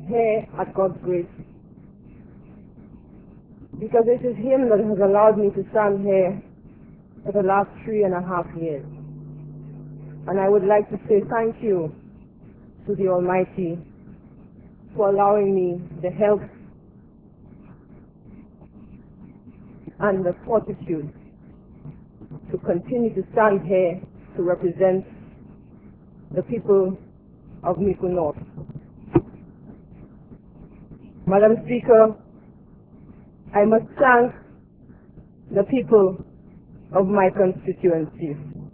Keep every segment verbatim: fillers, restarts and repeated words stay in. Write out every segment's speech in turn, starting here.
here at God's grace, because it is Him that has allowed me to stand here for the last three and a half years. And I would like to say thank you to the Almighty for allowing me the health and the fortitude to continue to stand here to represent the people of Mico North. Madam Speaker, I must thank the people of my constituency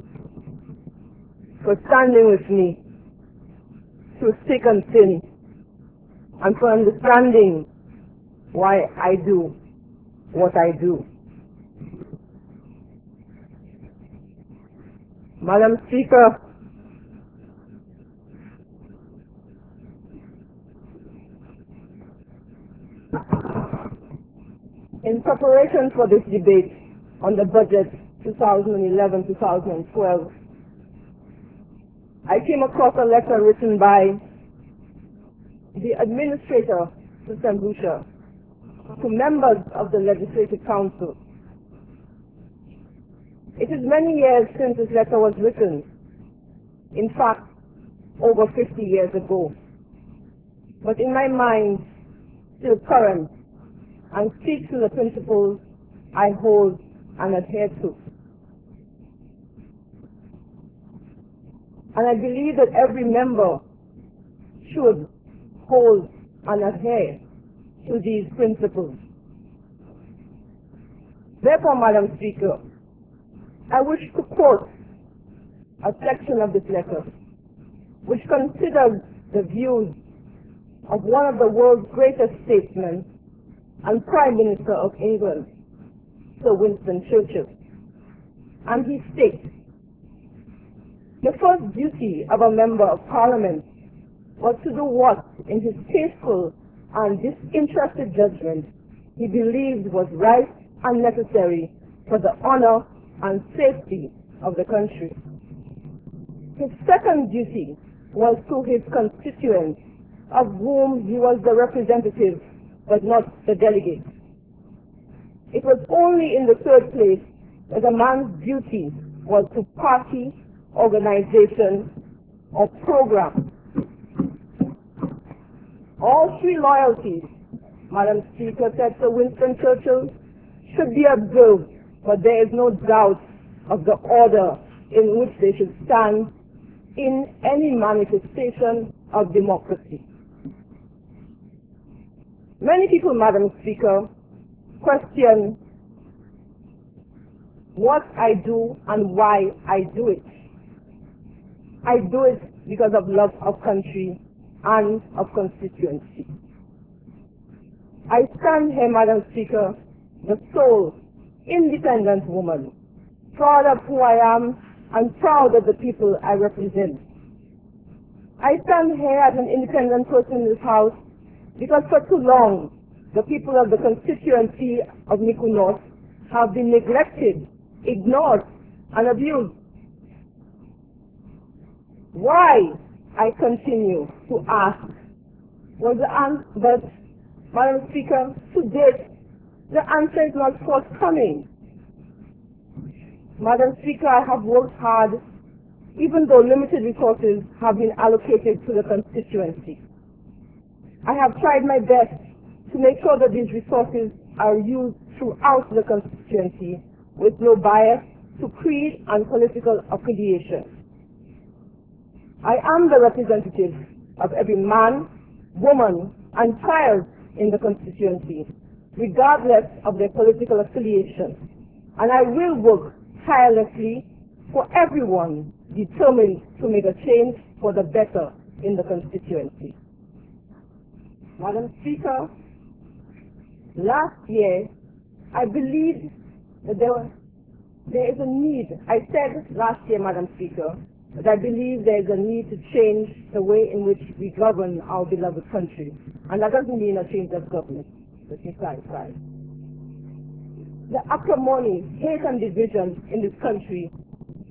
for standing with me through thick and thin, and for understanding why I do what I do. Madam Speaker, in preparation for this debate on the budget two thousand eleven to two thousand twelve, I came across a letter written by the administrator to Saint Lucia to members of the Legislative Council. It is many years since this letter was written, in fact, over fifty years ago, but in my mind, still current, and speaks to the principles I hold and adhere to. And I believe that every member should hold and adhere to these principles. Therefore, Madam Speaker, I wish to quote a section of this letter which considers the views of one of the world's greatest statesmen and Prime Minister of England, Sir Winston Churchill. And he states, "The first duty of a member of Parliament was to do what, in his faithful and disinterested judgment, he believed was right and necessary for the honor and safety of the country. His second duty was to his constituents, of whom he was the representative but not the delegate. It was only in the third place that a man's duty was to party, organization, or program. All three loyalties," Madam Speaker, said Sir Winston Churchill, "should be observed, but there is no doubt of the order in which they should stand in any manifestation of democracy." Many people, Madam Speaker, question what I do and why I do it. I do it because of love of country and of constituency. I stand here, Madam Speaker, the sole, independent woman, proud of who I am and proud of the people I represent. I stand here as an independent person in this House because for too long, the people of the constituency of Mico North have been neglected, ignored, and abused. Why, I continue to ask, was the answer, but, Madam Speaker, to date, the answer is not forthcoming. Madam Speaker, I have worked hard, even though limited resources have been allocated to the constituency. I have tried my best to make sure that these resources are used throughout the constituency with no bias to creed and political affiliation. I am the representative of every man, woman, and child in the constituency, regardless of their political affiliation, and I will work tirelessly for everyone determined to make a change for the better in the constituency. Madam Speaker, last year, I believed that there, was, there is a need. I said last year, Madam Speaker, that I believe there is a need to change the way in which we govern our beloved country. And that doesn't mean a change of government. Let me clarify. The acrimony, hate, and division in this country,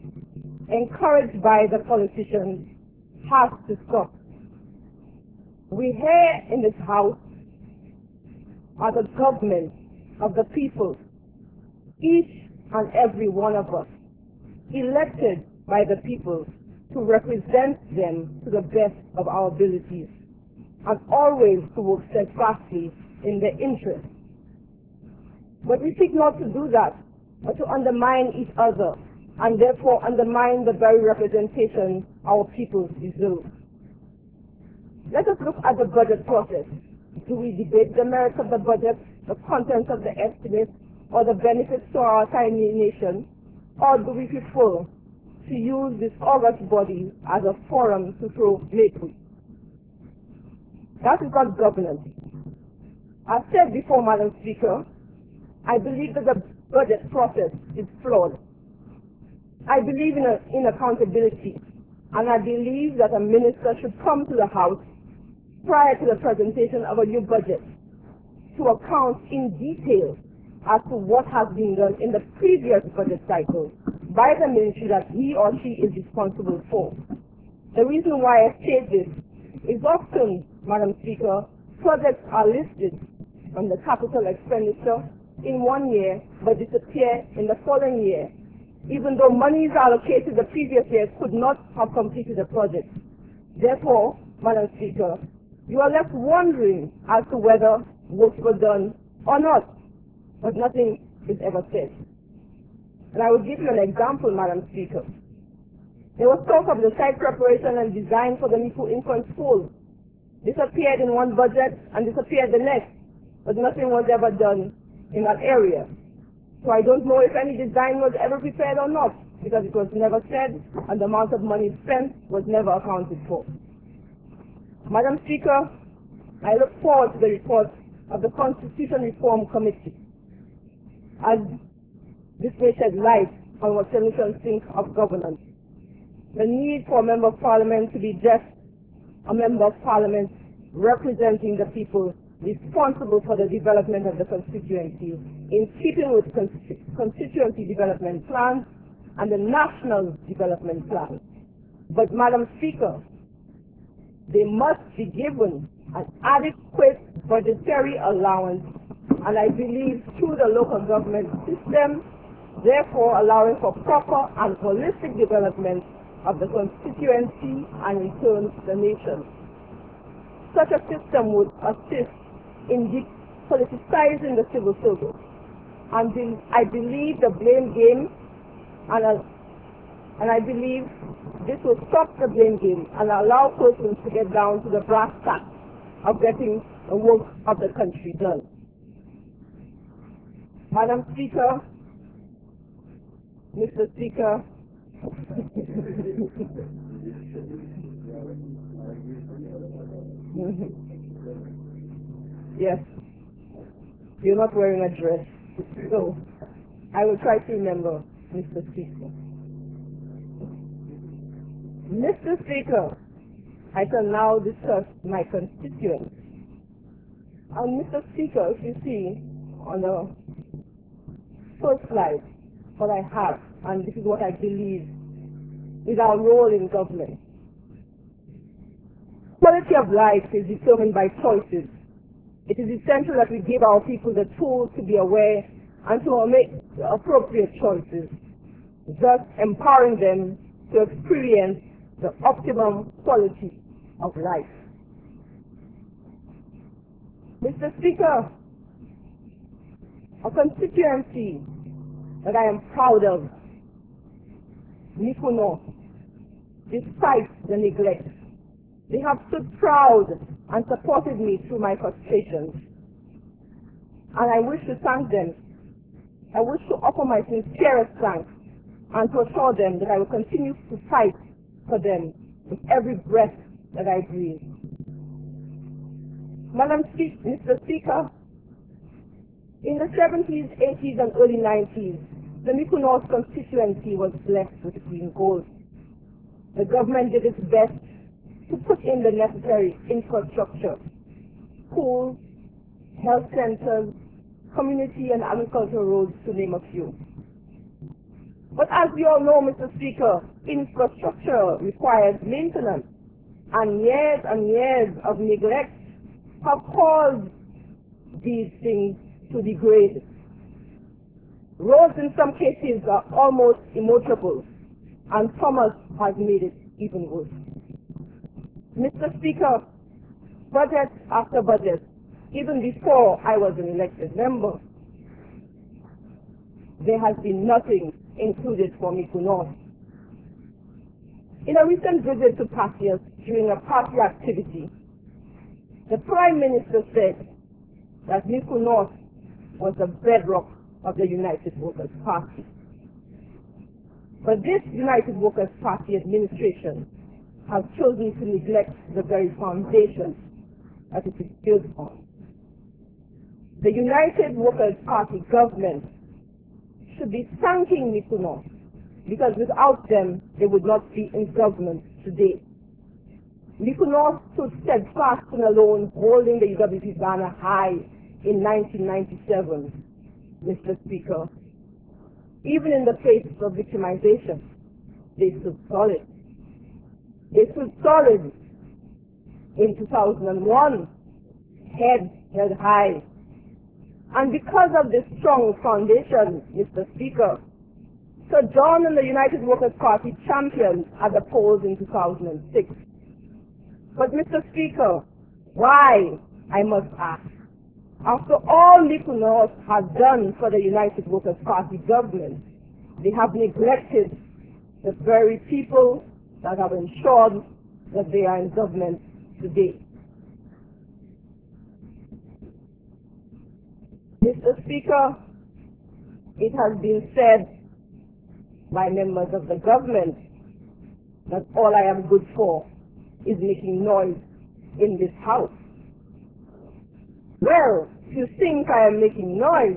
encouraged by the politicians, has to stop. We here in this house are the government of the people, each and every one of us, elected by the people to represent them to the best of our abilities, and always to work steadfastly in their interest. But we seek not to do that, but to undermine each other, and therefore undermine the very representation our people deserve. Let us look at the budget process. Do we debate the merits of the budget, the contents of the estimates, or the benefits to our tiny nation, or do we prefer to use this august body as a forum to throw lately? That is not governance. As said before, Madam Speaker, I believe that the budget process is flawed. I believe in, a, in accountability, and I believe that a minister should come to the House prior to the presentation of a new budget to account in detail as to what has been done in the previous budget cycle by the ministry that he or she is responsible for. The reason why I state this is often, Madam Speaker, projects are listed on the capital expenditure in one year but disappear in the following year, even though monies allocated the previous year could not have completed the project. Therefore, Madam Speaker, you are left wondering as to whether works were done or not, but nothing is ever said. And I will give you an example, Madam Speaker. There was talk of the site preparation and design for the Mifu Infant School. This appeared in one budget and disappeared the next, but nothing was ever done in that area. So I don't know if any design was ever prepared or not, because it was never said and the amount of money spent was never accounted for. Madam Speaker, I look forward to the report of the Constitution Reform Committee, as this may shed light on what solutions think of governance. The need for a Member of Parliament to be just a Member of Parliament representing the people responsible for the development of the constituency in keeping with constituency development plans and the national development plan. But Madam Speaker, they must be given an adequate budgetary allowance, and I believe through the local government system, therefore allowing for proper and holistic development of the constituency and in turn the nation. Such a system would assist in depoliticizing the civil service, and be, I believe the blame game, and, uh, and I believe this will stop the blame game and allow persons to get down to the brass tacks of getting the work of the country done. Madam Speaker, Mister Speaker, yes, you're not wearing a dress, so I will try to remember, Mister Speaker. Mister Speaker, I shall now discuss my constituents. And Mister Speaker, if you see on the first slide what I have, and this is what I believe is our role in government. Quality of life is determined by choices. It is essential that we give our people the tools to be aware and to make appropriate choices, thus empowering them to experience the optimum quality of life. Mister Speaker, a constituency that I am proud of, Mifu North, despite the neglect, they have stood proud and supported me through my frustrations. And I wish to thank them. I wish to offer my sincerest thanks and to assure them that I will continue to fight for them with every breath that I breathe. Madam Speaker, Mister Speaker, in the seventies, eighties, and early nineties, the Mifu North constituency was blessed with green gold. The government did its best to put in the necessary infrastructure, schools, health centers, community and agricultural roads, to name a few. But as we all know, Mister Speaker, infrastructure requires maintenance, and years and years of neglect have caused these things to degrade. Roads in some cases are almost immutable, and Thomas has made it even worse. Mister Speaker, budget after budget, even before I was an elected member, there has been nothing included for Mico North. In a recent visit to Passias during a party activity, the Prime Minister said that Mico North was the bedrock of the United Workers' Party. But this United Workers' Party administration has chosen to neglect the very foundation that it is built on. The United Workers' Party government should be thanking Mico North, because without them, they would not be in government today. Mico North stood steadfast and alone, holding the U W P banner high in nineteen ninety-seven, Mister Speaker. Even in the face of victimization, they stood solid. They stood solid in two thousand one, head held high. And because of this strong foundation, Mister Speaker, Sir John and the United Workers' Party championed at the polls in two thousand six. But Mister Speaker, why, I must ask, after all Mico North has done for the United Workers' Party government, they have neglected the very people that have ensured that they are in government today. Mister Speaker, it has been said by members of the government that all I am good for is making noise in this house. Well, if you think I am making noise,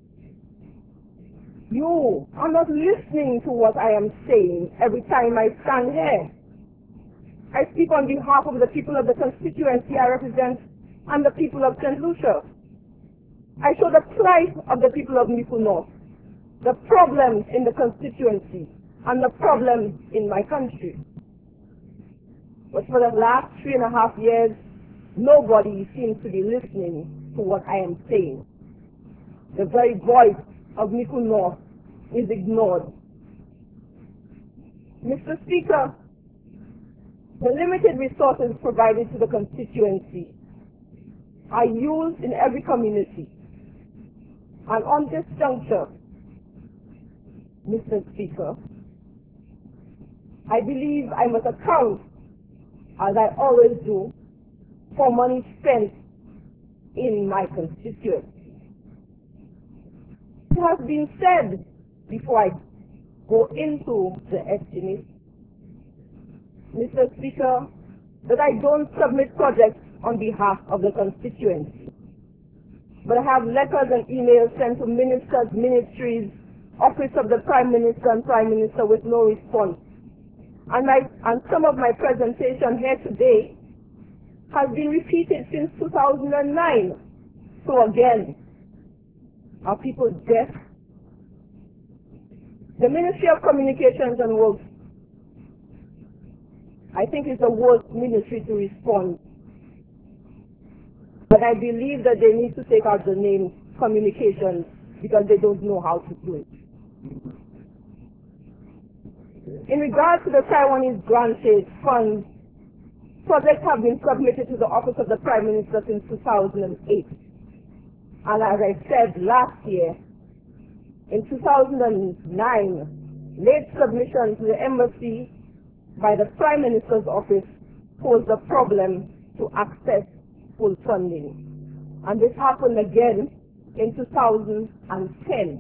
you are not listening to what I am saying every time I stand here. I speak on behalf of the people of the constituency I represent and the people of Saint Lucia. I show the plight of the people of Mico North, the problems in the constituency, and the problems in my country. But for the last three and a half years, nobody seems to be listening to what I am saying. The very voice of Mico North is ignored. Mister Speaker, the limited resources provided to the constituency are used in every community. And on this juncture, Mister Speaker, I believe I must account, as I always do, for money spent in my constituency. It has been said, before I go into the estimate, Mister Speaker, that I don't submit projects on behalf of the constituency, but I have letters and emails sent to ministers, ministries, office of the Prime Minister and Prime Minister with no response. And, my, and some of my presentation here today has been repeated since two thousand nine. So again, are people deaf? The Ministry of Communications and Works, I think, is the worst ministry to respond. But I believe that they need to take out the name communications because they don't know how to do it. In regard to the Taiwanese granted funds, projects have been submitted to the Office of the Prime Minister since two thousand eight. And as I said last year, in two thousand nine, late submission to the embassy by the Prime Minister's office posed a problem to access full funding. And this happened again in two thousand ten.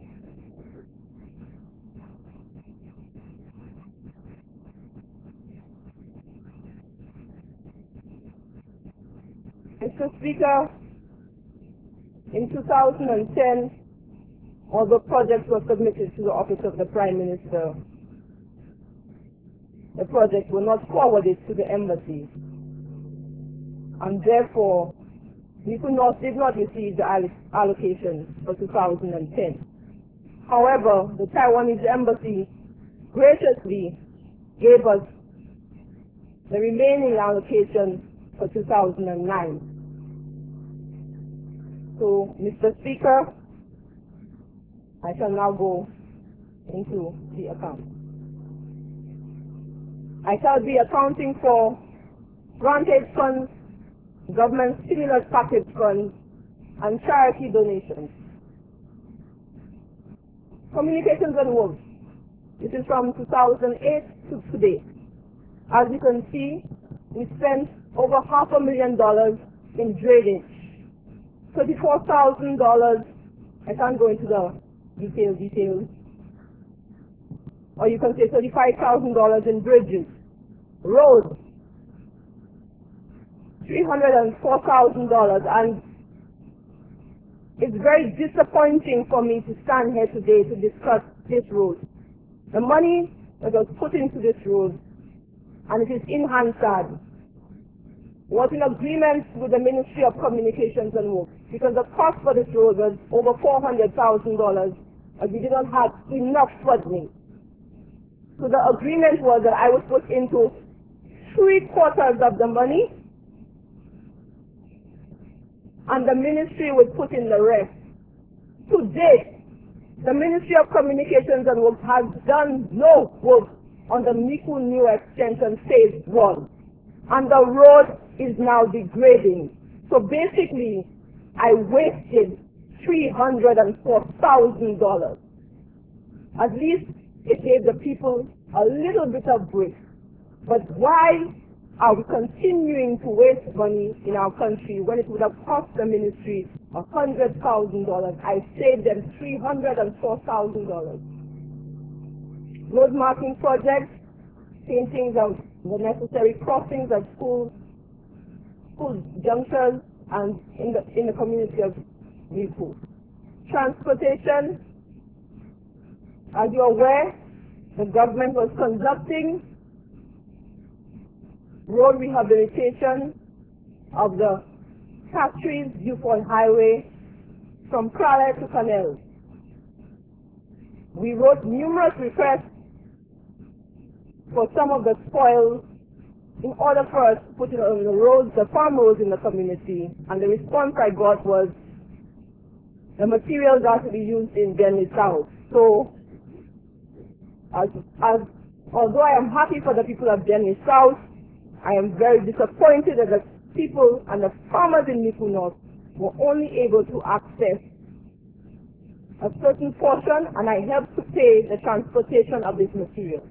Mister Speaker, in two thousand ten, although projects were submitted to the Office of the Prime Minister, the projects were not forwarded to the embassy, and therefore Mico North did not receive the allocation for two thousand ten. However, the Taiwanese embassy graciously gave us the remaining allocation for two thousand nine. So, Mister Speaker, I shall now go into the account. I shall be accounting for granted funds, government stimulus package funds, and charity donations. Communications and works. This is from two thousand eight to today. As you can see, we spent over half a million dollars in drainage. thirty-four thousand dollars, I can't go into the detail details. Or you can say thirty-five thousand dollars in bridges, roads, three hundred four thousand dollars, and it's very disappointing for me to stand here today to discuss this road. The money that was put into this road, and it is in Hansard, was in agreement with the Ministry of Communications and Works, because the cost for this road was over four hundred thousand dollars, and we did not have enough funding. So the agreement was that I would put into three quarters of the money, and the ministry would put in the rest. To date, the Ministry of Communications and Works has done no work on the Micoud New Extension Phase one, and the road is now degrading. So basically, I wasted three hundred four thousand dollars. At least it gave the people a little bit of break. But why are we continuing to waste money in our country when it would have cost the ministry one hundred thousand dollars? I saved them three hundred four thousand dollars. Road marking projects, paintings of the necessary crossings of schools, school junctures, and in the, in the community of Micoud. Transportation, as you're aware, the government was conducting road rehabilitation of the Catries Viewpoint Highway from Crowley to Canal. We wrote numerous requests for some of the spoils in order for us to put it on the roads, the farm roads in the community, and the response I got was the materials are to be used in Denley South. So, as, as, although I am happy for the people of Denley South, I am very disappointed that the people and the farmers in Micoud North were only able to access a certain portion, and I helped to pay the transportation of this material.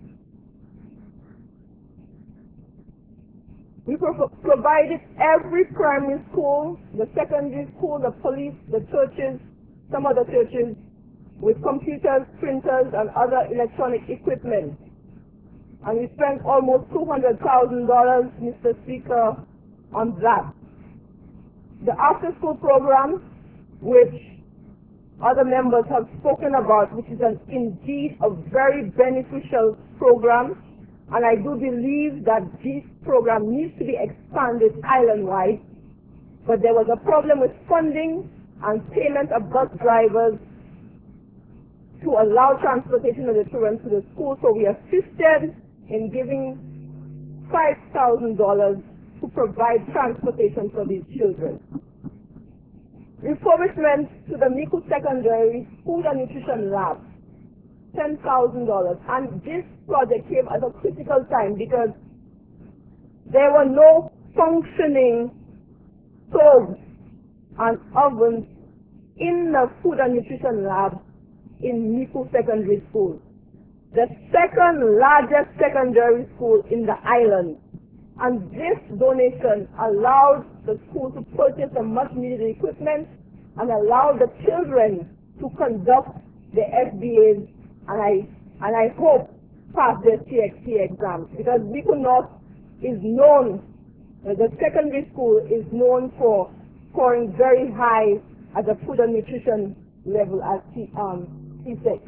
We pro provided every primary school, the secondary school, the police, the churches, some other churches, with computers, printers, and other electronic equipment. And we spent almost two hundred thousand dollars, Mister Speaker, on that. The after-school program, which other members have spoken about, which is an, indeed a very beneficial program, and I do believe that this program needs to be expanded island-wide, but there was a problem with funding and payment of bus drivers to allow transportation of the children to the school, so we assisted in giving five thousand dollars to provide transportation for these children. Refurbishment to the Micoud Secondary Food and Nutrition Lab, ten thousand dollars. And this project came at a critical time because there were no functioning stoves and ovens in the Food and Nutrition Lab in Micoud Secondary School, the second largest secondary school in the island. And this donation allowed the school to purchase the much needed equipment and allowed the children to conduct the S B As, and I and I hope pass their T X T exams, because Micoud North is known, uh, the secondary school is known for scoring very high at the food and nutrition level at T, um, T six.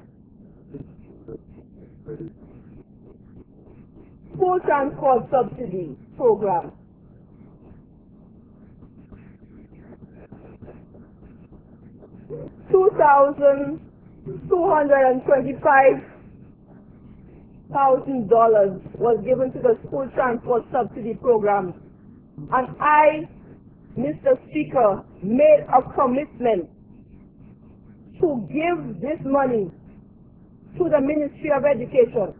School transport subsidy program. two thousand two hundred twenty-five thousand dollars was given to the school transport subsidy program. And I, Mister Speaker, made a commitment to give this money to the Ministry of Education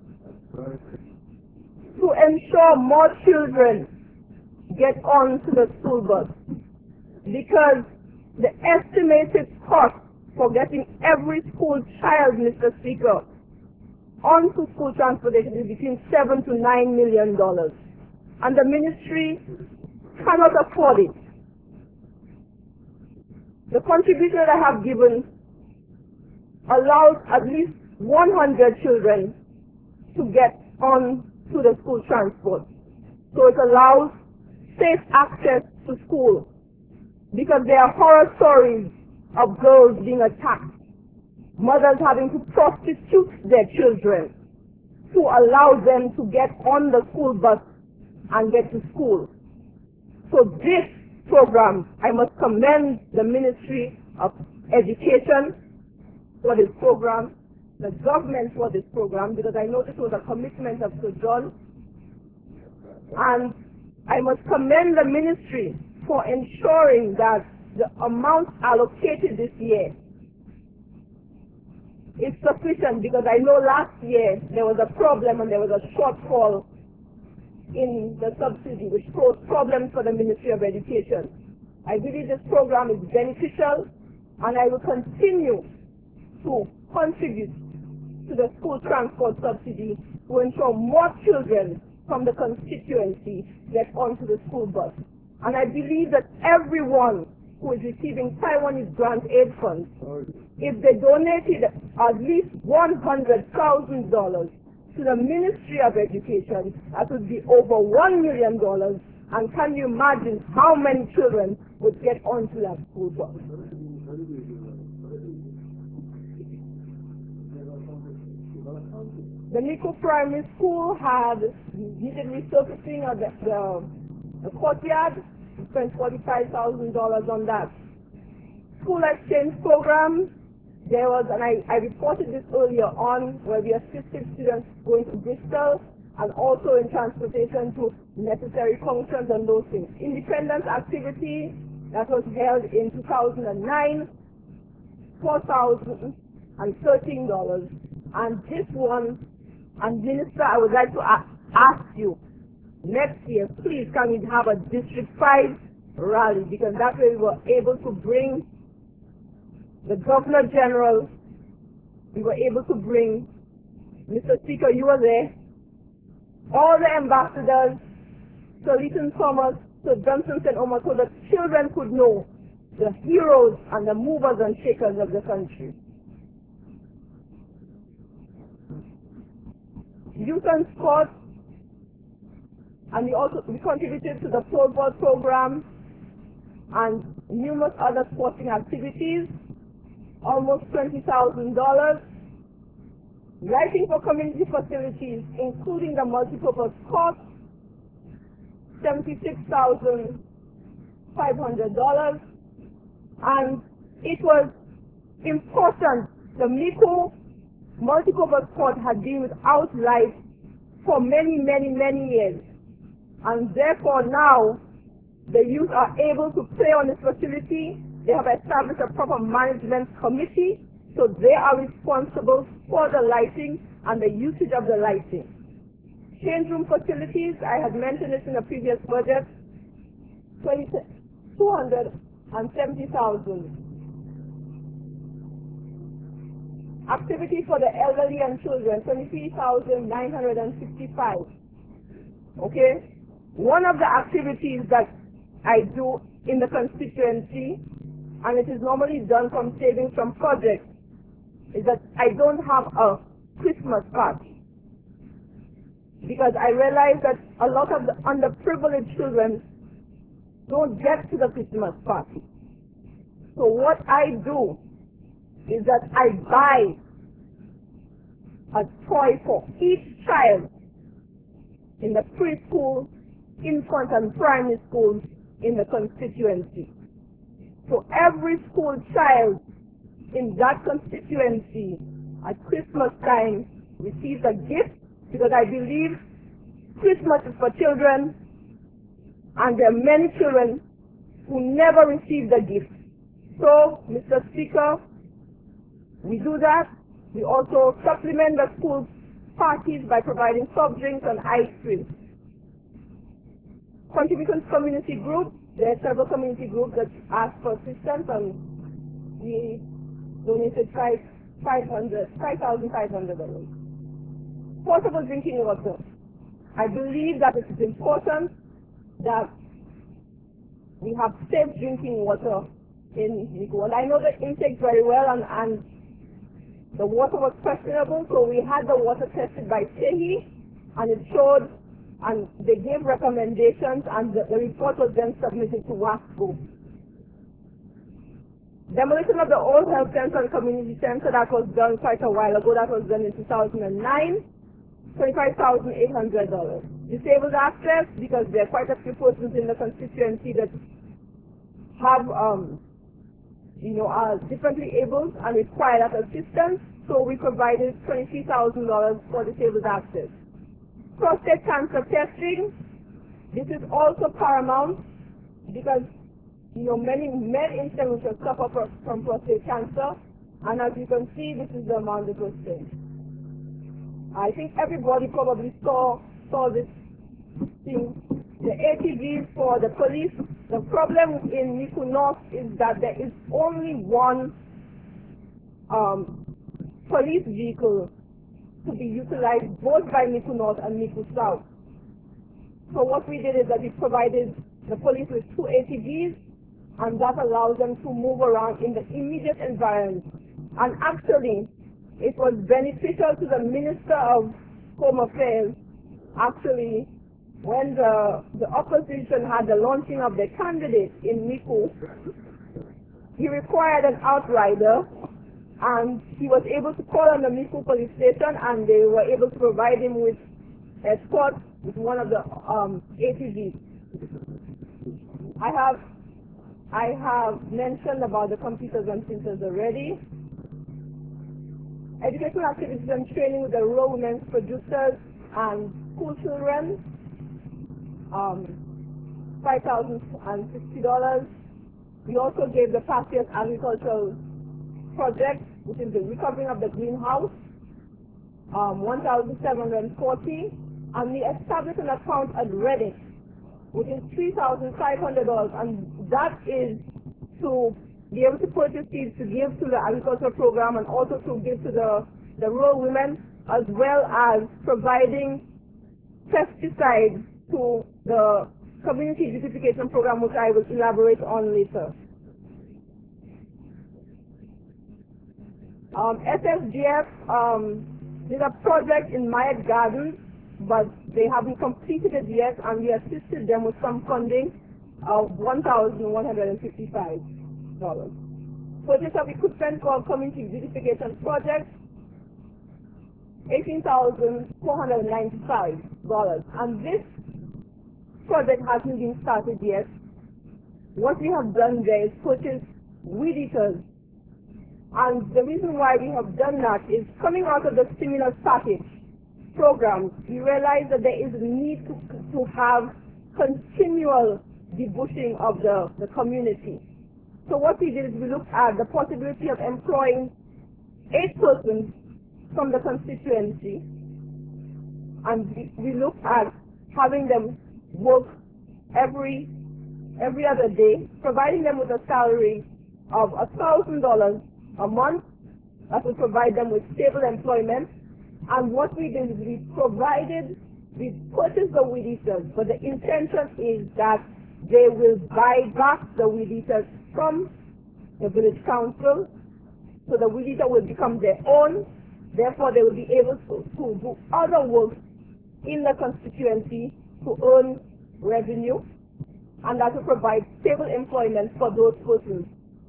to ensure more children get onto the school bus, because the estimated cost for getting every school child, Mister Speaker, onto school transportation is between seven to nine million dollars, and the ministry cannot afford it. The contribution that I have given allows at least one hundred children to get on to the school transport. So it allows safe access to school, because there are horror stories of girls being attacked, mothers having to prostitute their children to allow them to get on the school bus and get to school. So this program, I must commend the Ministry of Education for this program, the government for this program, because I know this was a commitment of Sir John, and I must commend the ministry for ensuring that the amount allocated this year is sufficient, because I know last year there was a problem and there was a shortfall in the subsidy, which posed problems for the Ministry of Education. I believe this program is beneficial, and I will continue to contribute to the school transport subsidy to ensure more children from the constituency get onto the school bus. And I believe that everyone who is receiving Taiwanese grant aid funds, if they donated at least one hundred thousand dollars to the Ministry of Education, that would be over one million dollars. And can you imagine how many children would get onto that school bus? The Nico Primary School had needed resurfacing of the, the, the courtyard. We spent forty-five thousand dollars on that. School exchange program, there was, and I, I reported this earlier on, where we assisted students going to Bristol and also in transportation to necessary functions and those things. Independence activity that was held in two thousand nine, four thousand thirteen dollars. And this one, and Minister, I would like to ask you, next year, please can we have a District five rally, because that way we were able to bring the Governor General, we were able to bring, Mister Speaker, you were there, all the ambassadors, Sir Leighton Thomas, Sir Johnson Saint Omer, so that children could know the heroes and the movers and shakers of the country. Youth and Sport, and we also we contributed to the football program and numerous other sporting activities, almost twenty thousand dollars. Lighting for community facilities, including the multipurpose court, seventy-six thousand five hundred dollars. And it was important, the Miko multipurpose court had been without light for many, many, many years. And therefore now, the youth are able to play on this facility. They have established a proper management committee, so they are responsible for the lighting and the usage of the lighting. Change room facilities, I had mentioned this in the previous budget, two hundred seventy thousand. Activity for the elderly and children, twenty-three thousand nine hundred sixty-five. Okay? One of the activities that I do in the constituency, and it is normally done from savings from projects, is that I don't have a Christmas party. Because I realize that a lot of the underprivileged children don't get to the Christmas party. So what I do is that I buy a toy for each child in the preschool, infant and primary schools in the constituency. So every school child in that constituency at Christmas time receives a gift because I believe Christmas is for children, and there are many children who never received the gift. So, Mister Speaker, we do that. We also supplement the school parties by providing soft drinks and ice cream. Contributions community group. There are several community groups that ask for assistance, and we donated five five hundred five thousand five hundred dollars. Portable drinking water. I believe that it is important that we have safe drinking water in Micoud. And I know the intake very well, and, and the water was questionable, so we had the water tested by SEHI, and it showed, and they gave recommendations, and the, the report was then submitted to WASCO. Demolition of the old health center and community center, that was done quite a while ago. That was done in two thousand nine, twenty-five thousand eight hundred dollars. Disabled access, because there are quite a few persons in the constituency that have, um, you know, are differently able and require that assistance. So we provided twenty-three thousand dollars for disabled access. Prostate cancer testing, this is also paramount, because, you know, many men in Saint-Lucia suffer from prostate cancer, and as you can see, this is the amount that was spent. I think everybody probably saw saw this thing. The A T Vs for the police. The problem in Micoud North is that there is only one um, police vehicle to be utilized both by Micoud North and Micoud South. So what we did is that we provided the police with two A T Vs, and that allows them to move around in the immediate environment. And actually, it was beneficial to the Minister of Home Affairs, actually, when the, the opposition had the launching of the candidate in Micoud. He required an outrider, and he was able to call on the Micoud police station, and they were able to provide him with escort with one of the um, A T Vs. I have, I have mentioned about the computers and printers already. Educational activities and training with the rural women's producers and school children, um, five thousand fifty dollars. We also gave the past year's agricultural project, which is the recovering of the greenhouse, um, one thousand seven hundred forty dollars, and we established an account at Reddit, which is three thousand five hundred dollars, and that is to be able to purchase seeds to give to the agricultural program, and also to give to the, the rural women, as well as providing pesticides to the community beautification program, which I will elaborate on later. Um, S S G F um, did a project in Myatt Gardens, but they haven't completed it yet, and we assisted them with some funding of one thousand one hundred fifty-five dollars. Purchase of equipment for community beautification project, eighteen thousand four hundred ninety-five dollars. And this project hasn't been started yet. What we have done there is purchase weed eaters. And the reason why we have done that is, coming out of the stimulus package program, we realized that there is a need to, to have continual debushing of the, the community. So what we did is we looked at the possibility of employing eight persons from the constituency, and we, we looked at having them work every every other day, providing them with a salary of a thousand dollars a month. That would provide them with stable employment. And what we did is we provided, we purchased the weed eaters, but the intention is that they will buy back the weed eaters from the village council, so the weed eater will become their own. Therefore, they will be able to, to do other work in the constituency to earn revenue, and that will provide stable employment for those persons.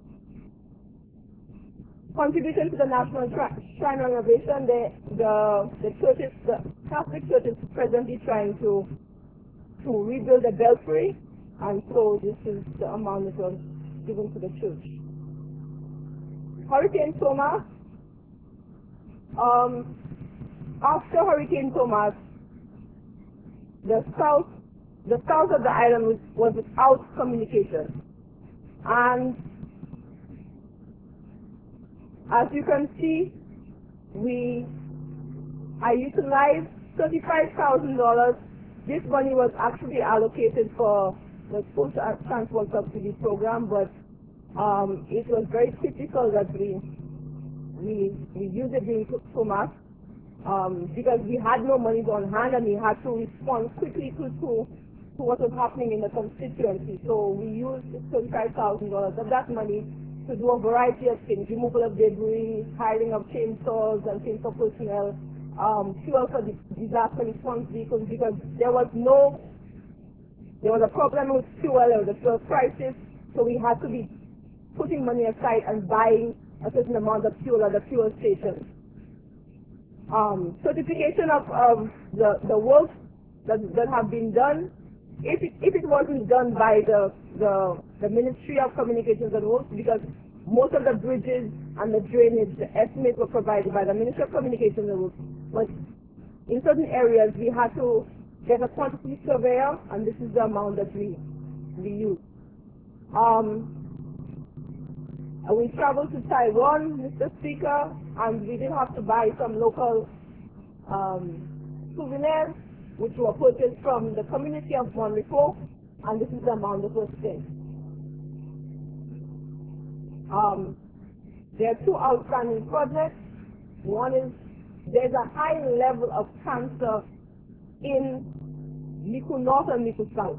Contribution to the National Shrine renovation, the, the, the churches, the Catholic Church is presently trying to, to rebuild the belfry, and so this is the amount that was given to the church. Hurricane Soma, um, after Hurricane Thomas, the south, the south of the island was, was without communication. And as you can see, we, I utilized thirty-five thousand dollars. This money was actually allocated for the School Transport Subsidy Program, but um, it was very critical that we, we, we used it during Thomas. Um, because we had no money on hand and we had to respond quickly to, to, to what was happening in the constituency. So we used thirty-five thousand dollars of that money to do a variety of things: removal of debris, hiring of chainsaws and chainsaw personnel, um, fuel for the disaster response vehicles, because there was no, there was a problem with fuel, there was a fuel crisis, so we had to be putting money aside and buying a certain amount of fuel at the fuel stations. Um, certification of, of the, the work that, that have been done, if it, if it wasn't done by the, the, the Ministry of Communications and Works, because most of the bridges and the drainage, the estimates were provided by the Ministry of Communications and Works, but in certain areas we had to get a quantity surveyor, and this is the amount that we, we use. Um, And we traveled to Taiwan, Mister Speaker, and we did have to buy some local um, souvenirs, which were purchased from the community of Monrepo, and this is the amount that was spent. Um, there are two outstanding projects. One is, there's a high level of cancer in Micoud North and Micoud South.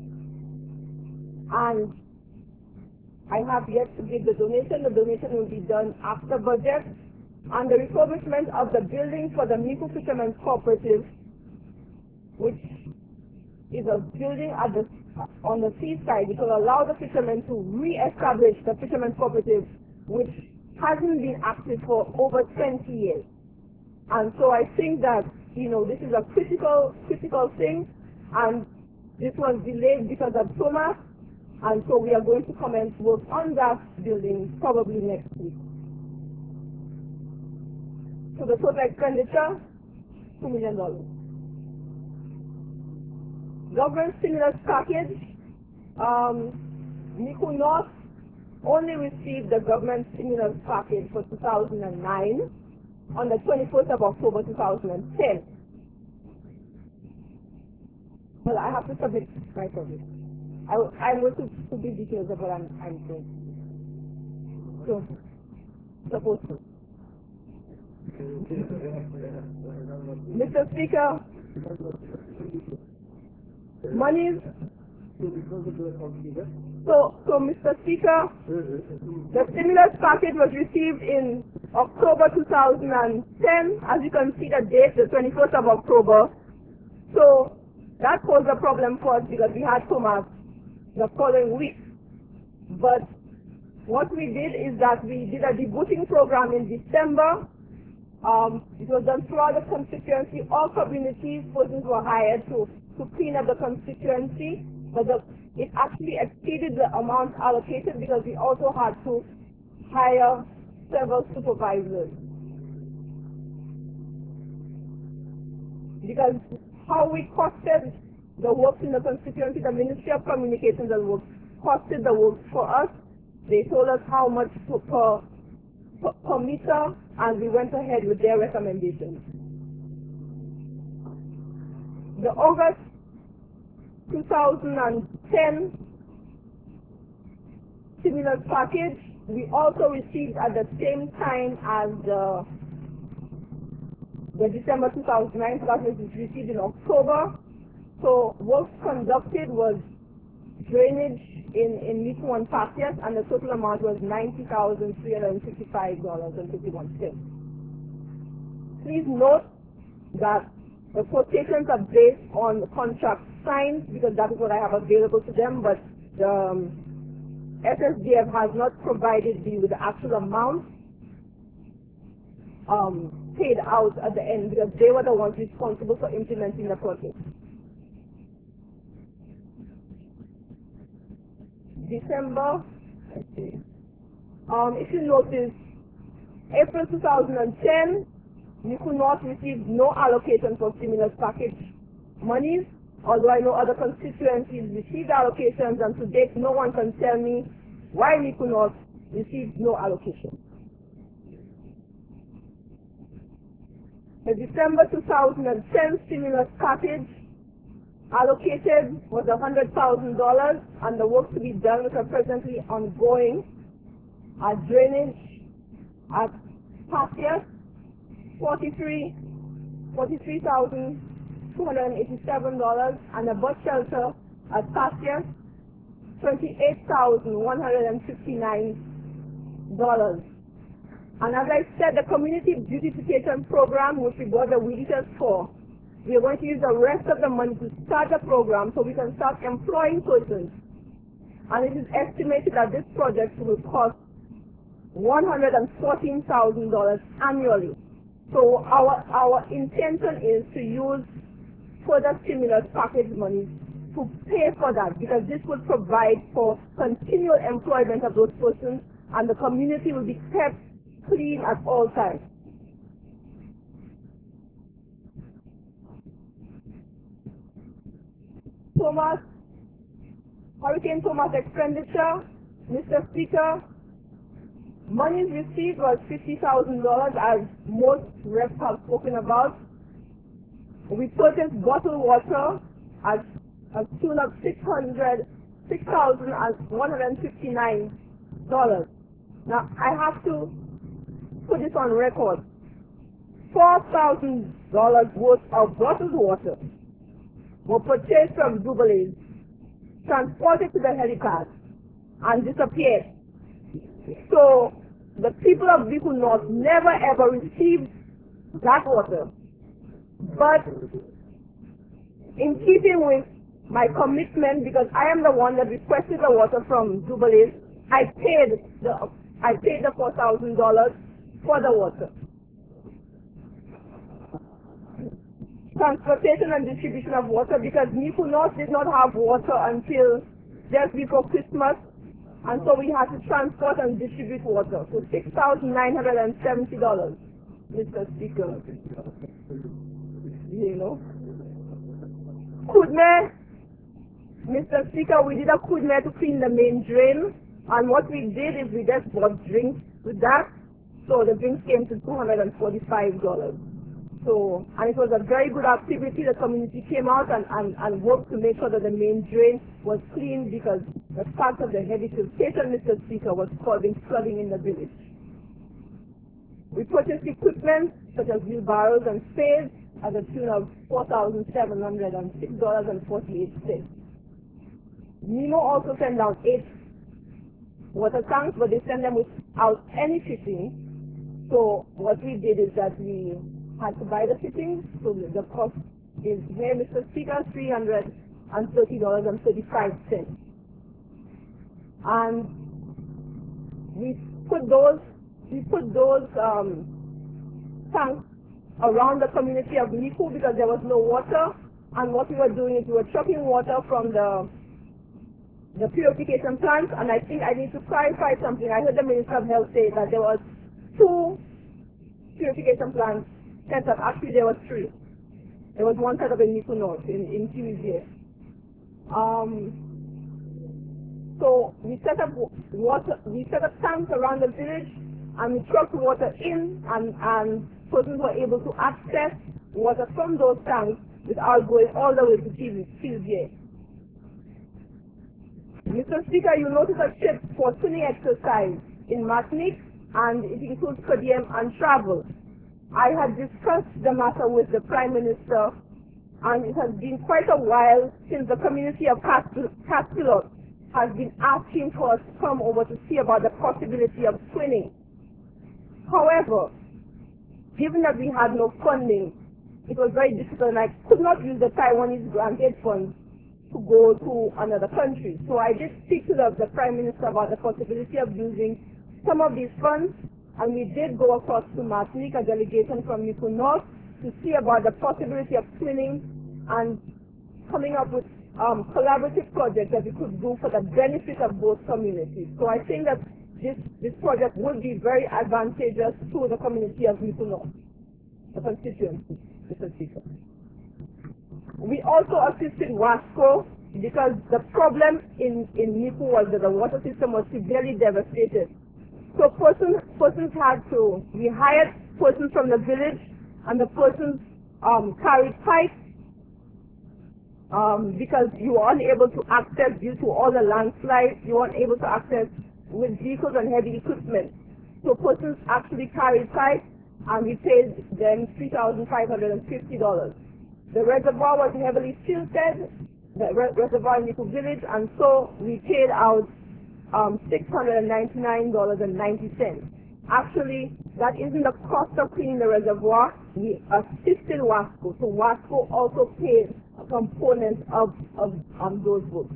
And I have yet to give the donation. The donation will be done after budget. And the refurbishment of the building for the Micoud Fishermen's Cooperative, which is a building at the, on the seaside, which will allow the fishermen to re-establish the Fishermen's Cooperative, which hasn't been active for over twenty years. And so I think that, you know, this is a critical, critical thing, and this was delayed because of Thomas. And so we are going to commence work on that building probably next week. So the total expenditure, two million dollars. Government stimulus package, um, Micoud North only received the government stimulus package for two thousand nine on the twenty-first of October two thousand ten. Well, I have to submit my service. I, I'm going to, to give details of what I'm, I'm doing. So, supposed to. Mister Speaker, monies. So, so Mister Speaker, the stimulus package was received in October two thousand ten. As you can see, the date, the twenty-first of October. So that posed a problem for us because we had Thomas the following week. But what we did is that we did a debooting program in December. Um, it was done throughout the constituency. All communities, persons were hired to, to clean up the constituency. But the, it actually exceeded the amount allocated because we also had to hire several supervisors. Because how we costed the works in the constituency, the Ministry of Communications and Works costed the works for us. They told us how much per, per, per meter, and we went ahead with their recommendations. The August two thousand ten stimulus package, we also received at the same time as the, the December two thousand nine package, which we received in October. So works conducted was drainage in, in Micoud and Patias, and the total amount was ninety thousand three hundred fifty-five dollars and fifty-one cents. Please note that the quotations are based on the contract signed, because that is what I have available to them, but the um, S S D F has not provided me with the actual amount um, paid out at the end, because they were the ones responsible for implementing the project. December, let's see. Um, if you notice, April two thousand ten, Miku North received no allocation for stimulus package monies, although I know other constituencies received allocations, and to date no one can tell me why Miku North received no allocation. The December two thousand ten stimulus package allocated was one hundred thousand dollars, and the work to be done which are presently ongoing are drainage at Pastia, forty-three thousand two hundred eighty-seven dollars, and a bus shelter at Pastia, twenty-eight thousand one hundred fifty-nine dollars. And as I said, the community beautification program, which we bought the weed eaters for, we are going to use the rest of the money to start the program so we can start employing persons. And it is estimated that this project will cost one hundred fourteen thousand dollars annually. So our, our intention is to use further stimulus package money to pay for that, because this would provide for continual employment of those persons, and the community will be kept clean at all times. Thomas, Hurricane Thomas expenditure, Mister Speaker, monies received was fifty thousand dollars, as most reps have spoken about. We purchased bottled water at a tune of six thousand one hundred fifty-nine dollars. Now, I have to put this on record. four thousand dollars worth of bottled water were purchased from Jubilees, transported to the helipad, and disappeared. So, the people of Miku North never ever received that water. But, in keeping with my commitment, because I am the one that requested the water from Jubilees, I paid the I paid the four thousand dollars for the water. Transportation and distribution of water, because Miku North did not have water until just before Christmas, and so we had to transport and distribute water. So six thousand nine hundred seventy dollars, Mister Speaker. You know. Kudme, Mister Speaker, we did a kudme to clean the main drain, and what we did is we just bought drinks with that. So the drinks came to two hundred forty-five dollars. So, and it was a very good activity. The community came out and, and, and worked to make sure that the main drain was clean, because the fact of the heavy filtration, Mister Speaker, was causing flooding in the village. We purchased equipment such as wheelbarrows and spades at the tune of four thousand seven hundred six dollars and forty-eight cents. NEMO also sent out eight water tanks, but they sent them without any fitting. So what we did is that we had to buy the fittings, so the cost is here, Mister Speaker, three hundred thirty dollars and thirty-five cents. And we put those, we put those um, tanks around the community of Miku, because there was no water, and what we were doing is we were trucking water from the the purification plants. And I think I need to clarify something. I heard the Minister of Health say that there was two purification plants set up. Actually, there was three. There was one set up in Miku North, in, in Tuesday. Um, so we set up water, we set up tanks around the village, and we trucked water in, and, and persons were able to access water from those tanks without going all the way to Tuesday. Mister Speaker, you notice a ship for swimming exercise in Martinique, and it includes per diem and travel. I had discussed the matter with the Prime Minister, and it has been quite a while since the community of Caspilot has been asking for us to come over to see about the possibility of swimming. However, given that we had no funding, it was very difficult, and I could not use the Taiwanese granted funds to go to another country. So I did speak to the, the Prime Minister about the possibility of using some of these funds, and we did go across to Martinique, a delegation from Miku North, to see about the possibility of swimming and coming up with um, collaborative projects that we could do for the benefit of both communities. So I think that this, this project would be very advantageous to the community of Miku North. the constituency, Mister Speaker. We also assisted WASCO because the problem in, in Nipu was that the water system was severely devastated. So persons, persons had to, we hired persons from the village, and the persons um, carried pipes um, because you were unable to access due to all the landslides, you weren't able to access with vehicles and heavy equipment. So persons actually carried pipes, and we paid them three thousand five hundred fifty dollars. The reservoir was heavily silted, the re reservoir in Nipu village, and so we paid out um, six hundred ninety-nine dollars and ninety cents. Actually, that isn't the cost of cleaning the reservoir. We assisted WASCO, so WASCO also paid a component of, of um, those books.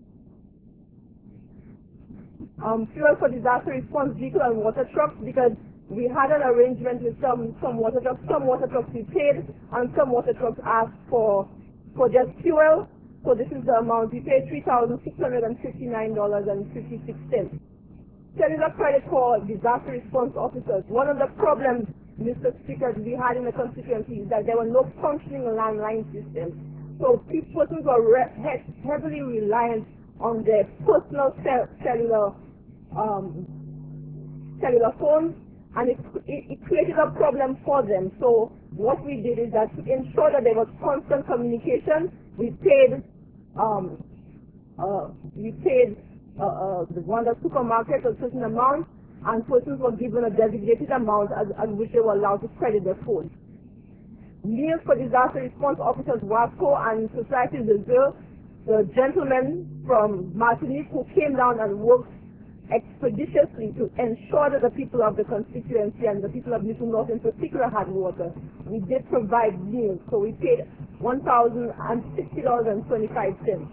Um, fuel for disaster response vehicle and water trucks, because we had an arrangement with some, some water trucks. Some water trucks we paid, and some water trucks asked for, for just fuel. So this is the amount. We paid three thousand six hundred fifty-nine dollars and fifty-six cents. Cellular credit for disaster response officers. One of the problems, Mister Speaker, we had in the constituency is that there were no functioning landline systems. So persons were re he heavily reliant on their personal cell cellular um, cellular phones, and it, it, it created a problem for them. So what we did is that to ensure that there was constant communication, we paid um, uh, we paid uh, uh, the one that supermarket a certain amount, and persons were given a designated amount as, as which they were allowed to credit their phone. Meals for disaster response officers, WASCO and Society Brazil, the gentleman from Martinique who came down and worked expeditiously to ensure that the people of the constituency and the people of Nipu North in particular had water. We did provide meals, so we paid one thousand sixty dollars and twenty-five cents.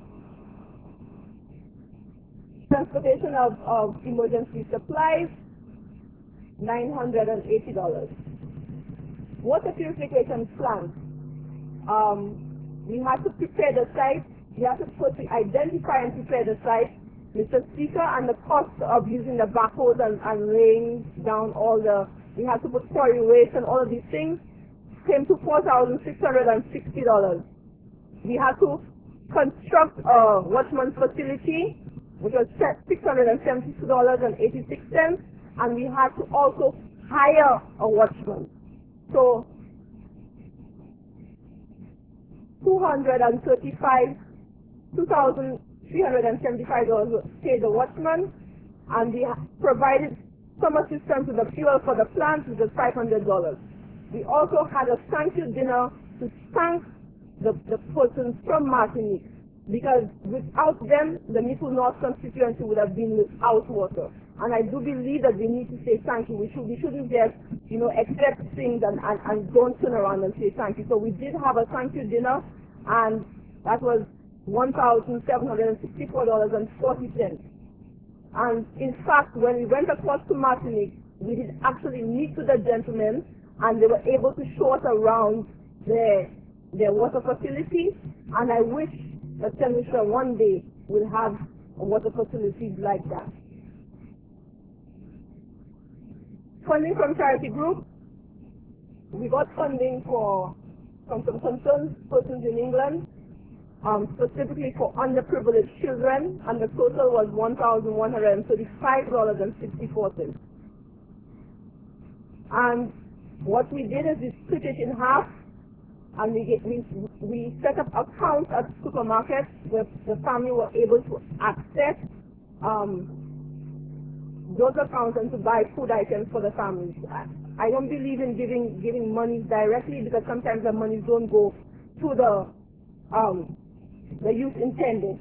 Transportation of, of emergency supplies, nine hundred eighty dollars. Water purification plant. Um, we had to prepare the site. We had to first identify and prepare the site, Mister Speaker, and the cost of using the backhoes and, and laying down all the, we had to put quarry waste and all of these things, came to four thousand six hundred sixty dollars. We had to construct a watchman facility, which was six hundred seventy-two dollars and eighty-six cents, and we had to also hire a watchman. So two hundred thirty-five, two thousand three hundred seventy-five dollars paid the watchman, and we provided some assistance with the fuel for the plant, which was five hundred dollars. We also had a thank you dinner to thank the, the persons from Martinique, because without them, the Nipu North constituency would have been without water. And I do believe that we need to say thank you. We, should, we shouldn't just, you know, accept things and, and, and don't turn around and say thank you. So we did have a thank you dinner, and that was one thousand seven hundred sixty-four dollars and forty cents. And in fact, when we went across to Martinique, we did actually meet with the gentlemen, and they were able to show us around their, their water facilities. And I wish that Saint Lucia one day will have a water facilities like that. Funding from charity groups. We got funding for from some concerned persons in England, um, specifically for underprivileged children, and the total was one thousand one hundred thirty-five dollars and sixty-four cents. And what we did is we split it in half, and we, get, we, we set up accounts at supermarkets where the family were able to access um, those accounts and to buy food items for the families. I, I don't believe in giving giving money directly, because sometimes the monies don't go to the um, the youth intended.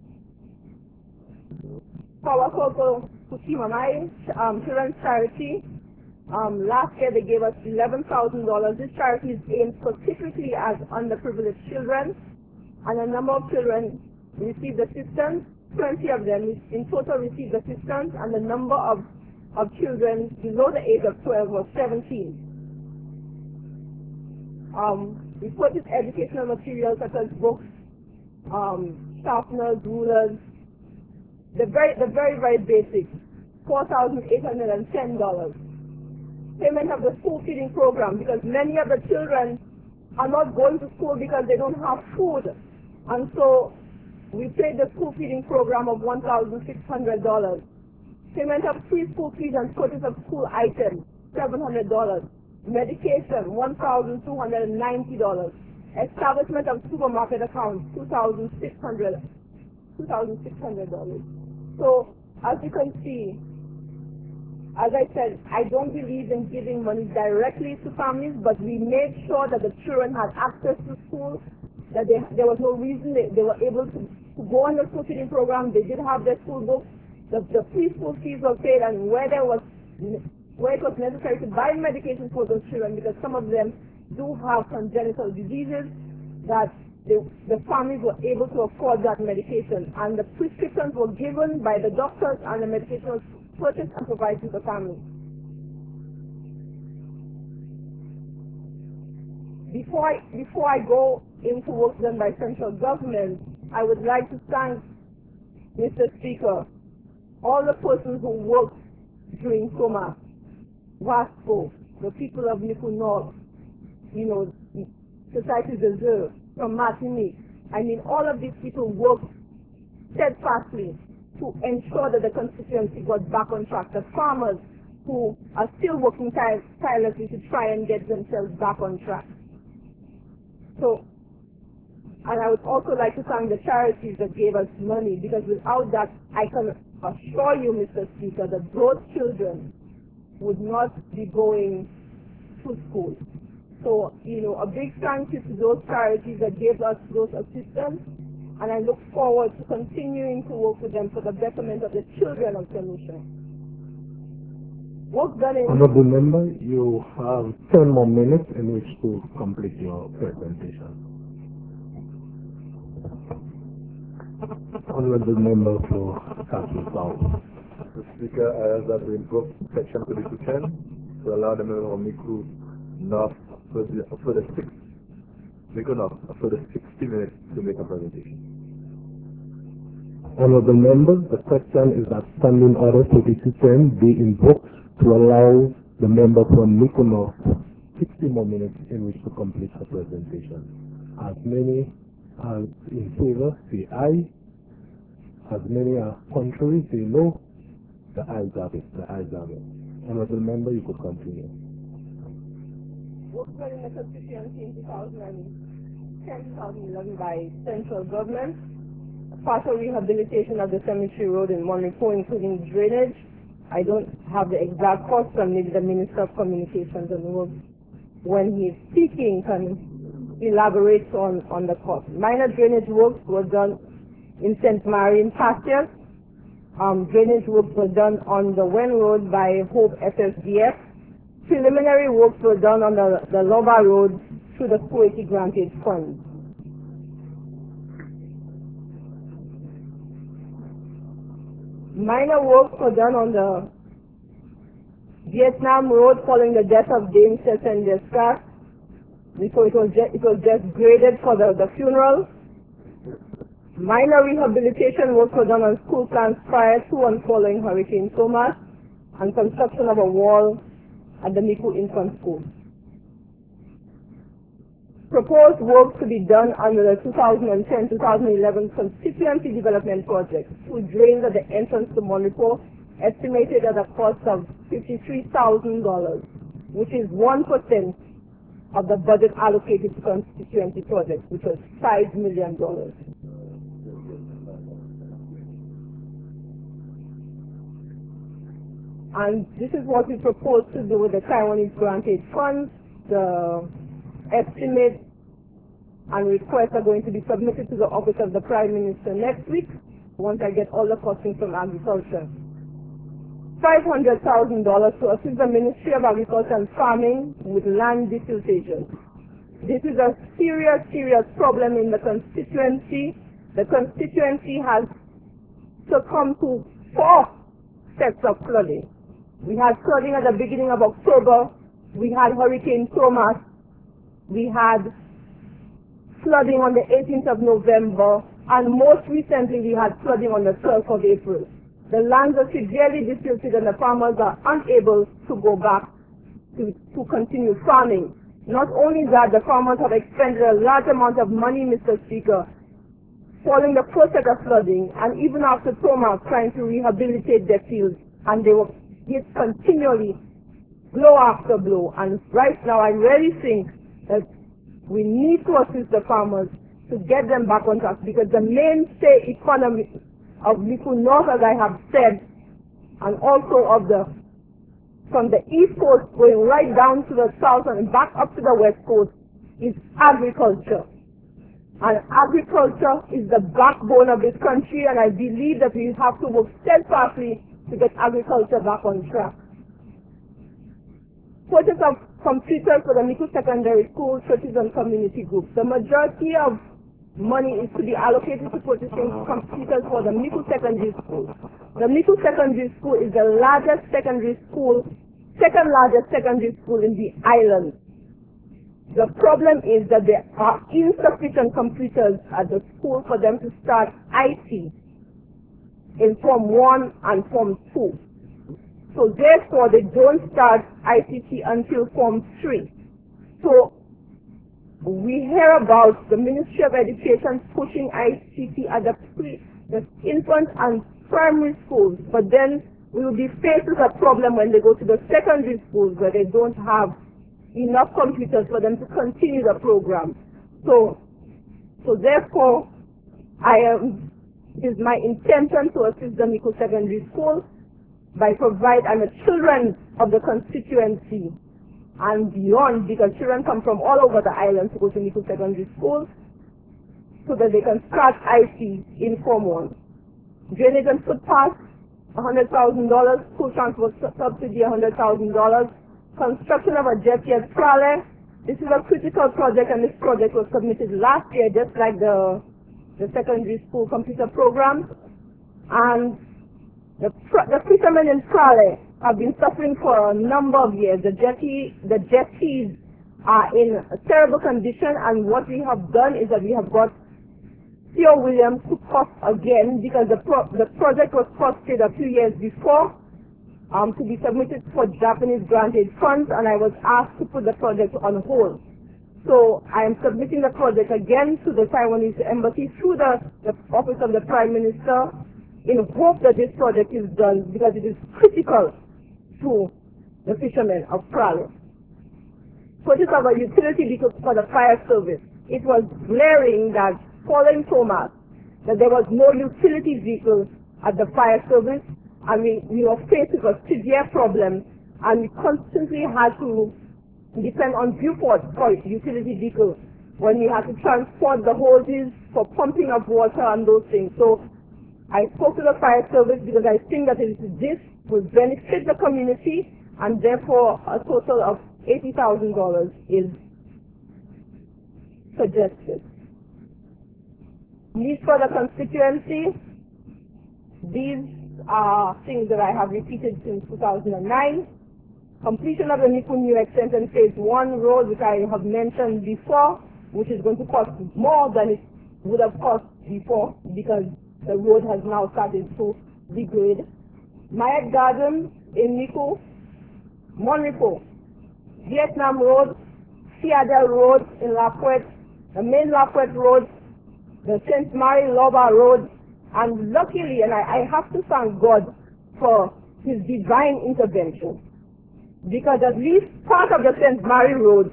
Power Couple Kuchimamai, um, Children's Charity. Um, last year they gave us eleven thousand dollars. This charity is aimed specifically at underprivileged children, and a number of children received assistance. twenty of them in total received assistance, and the number of, of children below the age of twelve was seventeen. Um, we purchased educational materials such as books, um, sharpeners, rulers, the very, the very, very basic, four thousand eight hundred ten dollars. payment of the school feeding program, because many of the children are not going to school because they don't have food. And so we paid the school feeding program of one thousand six hundred dollars. Payment of preschool fees and purchase of school items, seven hundred dollars. Medication, one thousand two hundred ninety dollars. Establishment of supermarket accounts, two thousand six hundred dollars. two thousand six hundred dollars. So, as you can see, as I said, I don't believe in giving money directly to families, but we made sure that the children had access to school, that they, there was no reason they, they were able to, to go on the school feeding program. They did have their school books. The, the preschool fees were paid, and where there was where it was necessary to buy medication for those children, because some of them do have congenital diseases, that they, the families were able to afford that medication, and the prescriptions were given by the doctors, and the medication was purchased and provided to the family. Before I, before I go into work done by central government, I would like to thank, Mister Speaker, all the persons who worked during SOMA, WASPO, the people of Mico North, you know, Society Deserve, from Martinique. I mean, all of these people worked steadfastly to ensure that the constituency got back on track. The farmers who are still working tirelessly to try and get themselves back on track. So, and I would also like to thank the charities that gave us money, because without that, I can assure you, Mister Speaker, that those children would not be going to school. So, you know, a big thank you to those charities that gave us those assistance, and I look forward to continuing to work with them for the betterment of the children of Saint Lucia. Work done in... Honorable Member, you have ten more minutes in which to complete your presentation. Honorable Member for Castle South. Mister Speaker, I ask that we invoke Section thirty-two ten to allow the member of Mico North for the, for the six, Mico North for the sixty minutes to make a presentation. Honorable Members, the question is that Standing Order thirty-two ten be invoked to allow the member from Mico North sixty more minutes in which to complete her presentation. As many as in favor say aye. As many are contrary say no. The ayes have it. The ayes have it. Honorable Member, you could continue. Work done in the constituency in two thousand ten to two thousand eleven by central government. Partial rehabilitation of the cemetery road in Monrico, including drainage. I don't have the exact cost, but maybe the Minister of Communications and Roads, when he is speaking, can elaborate on, on the cost. Minor drainage works were done in Saint Marian Pastures. Um, drainage works were done on the Wen Road by Hope S S D F. Preliminary works were done on the, the Loba Road through the Kuwaiti Granted Fund. Minor works were done on the Vietnam Road following the death of Dame Cecen Descartes. So it was just, it was just graded for the, the funeral. Minor rehabilitation works were done on school plans prior to and following Hurricane Thomas, and construction of a wall at the Mico Infant School. Proposed work to be done under the two thousand ten to two thousand eleven constituency development project through drains at the entrance to Monrico, estimated at a cost of fifty-three thousand dollars, which is one percent of the budget allocated to constituency projects, which was five million dollars. And this is what we propose to do with the Taiwanese granted funds. The estimate and requests are going to be submitted to the Office of the Prime Minister next week, once I get all the costing from agriculture. five hundred thousand dollars to assist the Ministry of Agriculture and Farming with land disputation. This is a serious, serious problem in the constituency. The constituency has succumbed to four sets of flooding. We had flooding at the beginning of October. We had Hurricane Thomas. We had flooding on the eighteenth of November. And most recently, we had flooding on the twelfth of April. The lands are severely disputed and the farmers are unable to go back to, to continue farming. Not only that, the farmers have expended a large amount of money, Mister Speaker, following the first set of flooding, and even after Thomas trying to rehabilitate their fields, and they were hit continually, blow after blow. And right now, I really think that we need to assist the farmers to get them back on track, because the mainstay economy of Micoud North, as I have said, and also of the from the east coast going right down to the south and back up to the west coast, is agriculture. And agriculture is the backbone of this country, and I believe that we have to work steadfastly to get agriculture back on track. Purchase of computers for the Micoud Secondary School, churches and community groups. The majority of money is to be allocated to purchasing computers for the Micoud Secondary School. The Micoud Secondary School is the largest secondary school, second largest secondary school in the island. The problem is that there are insufficient computers at the school for them to start I T in Form one and Form two. So therefore, they don't start I C T until Form three. So we hear about the Ministry of Education pushing I C T at the, pre, the infant and primary schools, but then we will be faced with a problem when they go to the secondary schools where they don't have enough computers for them to continue the program. So, so therefore, I am, it is my intention to assist the Micoud Secondary School by providing, and the children of the constituency and beyond, because children come from all over the island to go to Micoud Secondary School, so that they can start I T in Form one. Drainage and footpaths, one hundred thousand dollars. School transport subsidy, one hundred thousand dollars. Construction of a jetty at Prale. This is a critical project, and this project was submitted last year, just like the, the secondary school computer program. And the, the fishermen in Prale have been suffering for a number of years. The jetty, the jetties are in a terrible condition, and what we have done is that we have got C O Williams to cost again, because the, pro the project was costed a few years before um, to be submitted for Japanese granted funds, and I was asked to put the project on hold. So I am submitting the project again to the Taiwanese embassy through the, the office of the Prime Minister, in hope that this project is done, because it is critical to the fishermen of Prale. Purchase of a utility vehicle for the fire service. It was glaring that following Thomas, that there was no utility vehicles at the fire service, and we, we were faced with a severe problem, and we constantly had to depend on Viewport for utility vehicles when we had to transport the hoses for pumping of water and those things. So I spoke to the fire service because I think that it, this will benefit the community, and therefore a total of eighty thousand dollars is suggested. Needs for the constituency. These are things that I have repeated since two thousand nine. Completion of the Micoud New Extension Phase one road, which I have mentioned before, which is going to cost more than it would have cost before, because the road has now started to degrade. Mayet Garden in Micoud, Monrepo, Vietnam Road, Seadel Road in Lafouette, the main Lafouette Road, the Saint Mary Loba Road, and luckily, and I, I have to thank God for his divine intervention, because at least part of the Saint Mary Road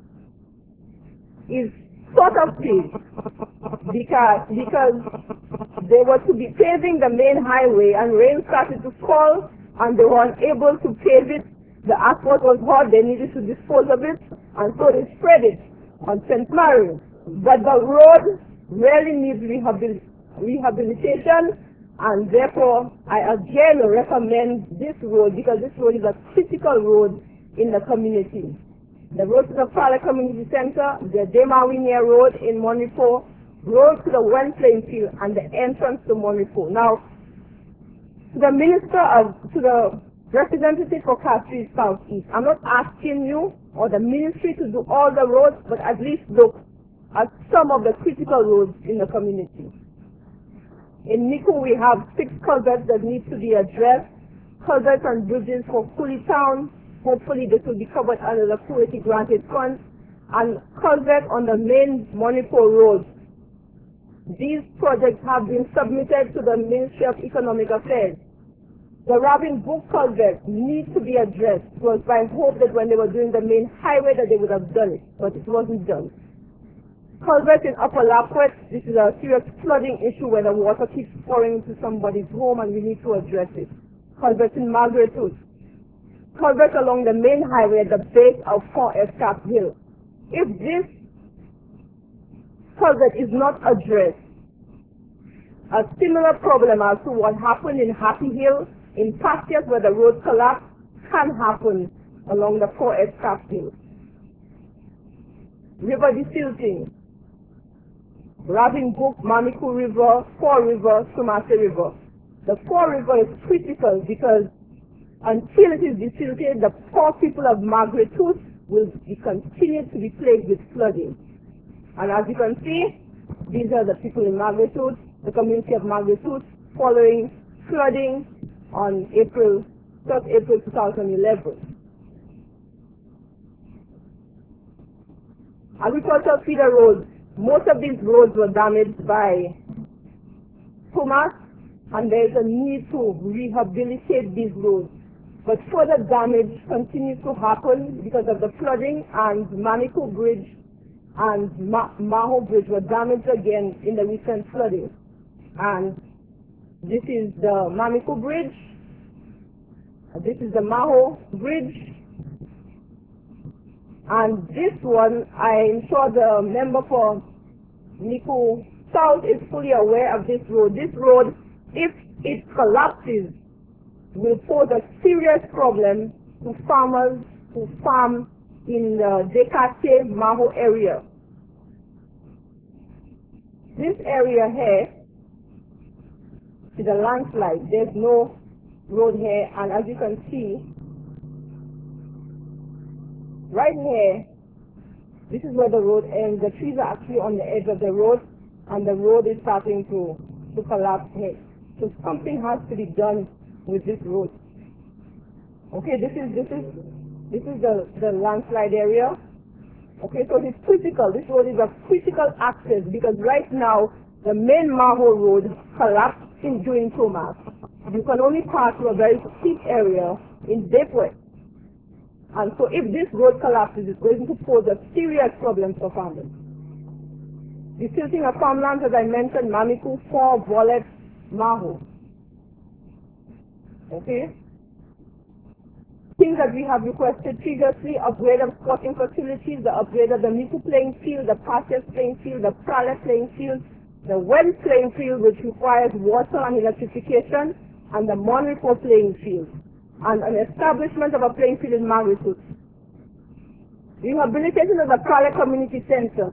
is sort of paved, because, because they were to be paving the main highway, and rain started to fall, and they were unable to pave it. The asphalt was hot, they needed to dispose of it, and so they spread it on Saint Mary. But the road really needs rehabil rehabilitation, and therefore I again recommend this road, because this road is a critical road in the community. The road to the Prale Community Center, the Demawinia Road in Monrepo, road to the Wen Playing Field, and the entrance to Monrepo. Now, to the Minister of, to the representative for Castries Southeast, I'm not asking you or the ministry to do all the roads, but at least look at some of the critical roads in the community. In Micoud, we have six culverts that need to be addressed. Culverts and bridges for Cooley Town, hopefully this will be covered under the Kuwaiti granted funds, and culvert on the main Manipur road. These projects have been submitted to the Ministry of Economic Affairs. The Robin Brook culvert needs to be addressed. It was my hope that when they were doing the main highway that they would have done it, but it wasn't done. Culvert in Upper Lapwet, this is a serious flooding issue where the water keeps pouring into somebody's home and we need to address it. Culvert in Margaret Hood. Culvert along the main highway at the base of Fort Escap Hill. If this culvert is not addressed, a similar problem as to what happened in Happy Hill, in pastures where the road collapsed, can happen along the Fort Escap Hill. River desilting. Robin Brook, Mamiku River, Four River, Sumase River. The Four River is critical because until it is desilted, the poor people of Margaret Hood will be continued to be plagued with flooding. And as you can see, these are the people in Margaret Hood, the community of Margaret Hood, following flooding on April, first April two thousand eleven. Agricultural feeder roads. Most of these roads were damaged by Thomas, and there is a need to rehabilitate these roads. But further damage continues to happen because of the flooding, and Manikou Bridge and Ma Maho Bridge were damaged again in the recent flooding. And this is the Manikou Bridge, this is the Maho Bridge, and this one, I'm sure the member for Niku South is fully aware of this road. This road, if it collapses, will pose a serious problem to farmers who farm in the Dekate Maho area. This area here is a landslide. There's no road here, and as you can see, right here, this is where the road ends. The trees are actually on the edge of the road, and the road is starting to, to collapse here. So something has to be done with this road. Okay, this is this is this is the, the landslide area. Okay, so it's critical. This road is a critical access because right now the main Maho road collapsed in during Thomas. You can only pass through a very steep area in Depwet. And so if this road collapses, it's going to pose a serious problem for farmers. The silting of farmlands, as I mentioned, Mamiku, Four, Volet, Maho. Okay? Things that we have requested previously: upgrade of sporting facilities, the upgrade of the Miku playing field, the Pastures playing field, the Prale playing field, the Wells playing field, which requires water and electrification, and the Monripo playing field, and an establishment of a playing field in Margaret Hood. Rehabilitation of the Prale Community Center.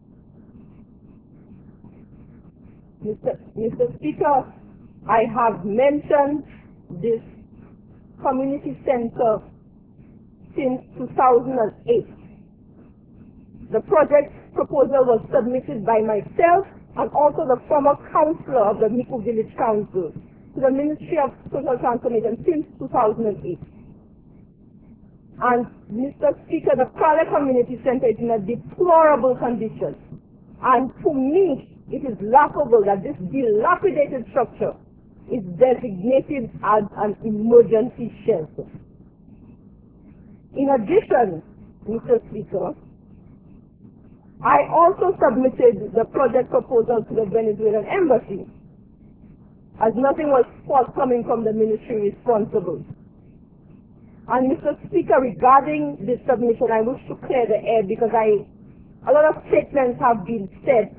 Mister Mister Speaker, I have mentioned this community center since two thousand eight. The project proposal was submitted by myself and also the former councillor of the Miku Village Council to the Ministry of Social Transformation since two thousand eight. And Mister Speaker, the Prale Community Center is in a deplorable condition. And to me, it is laughable that this dilapidated structure is designated as an emergency shelter. In addition, Mister Speaker, I also submitted the project proposal to the Venezuelan embassy, as nothing was forthcoming from the ministry responsible. And Mister Speaker, regarding this submission, I wish to clear the air because I, a lot of statements have been said.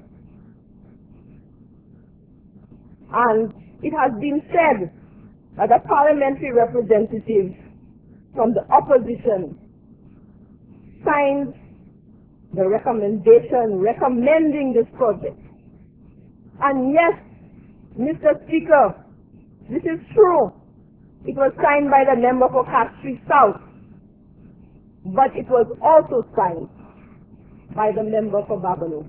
And it has been said that a parliamentary representative from the opposition signed the recommendation recommending this project. And yes, Mister Speaker, this is true. It was signed by the member for Castries South, but it was also signed by the member for Babylon.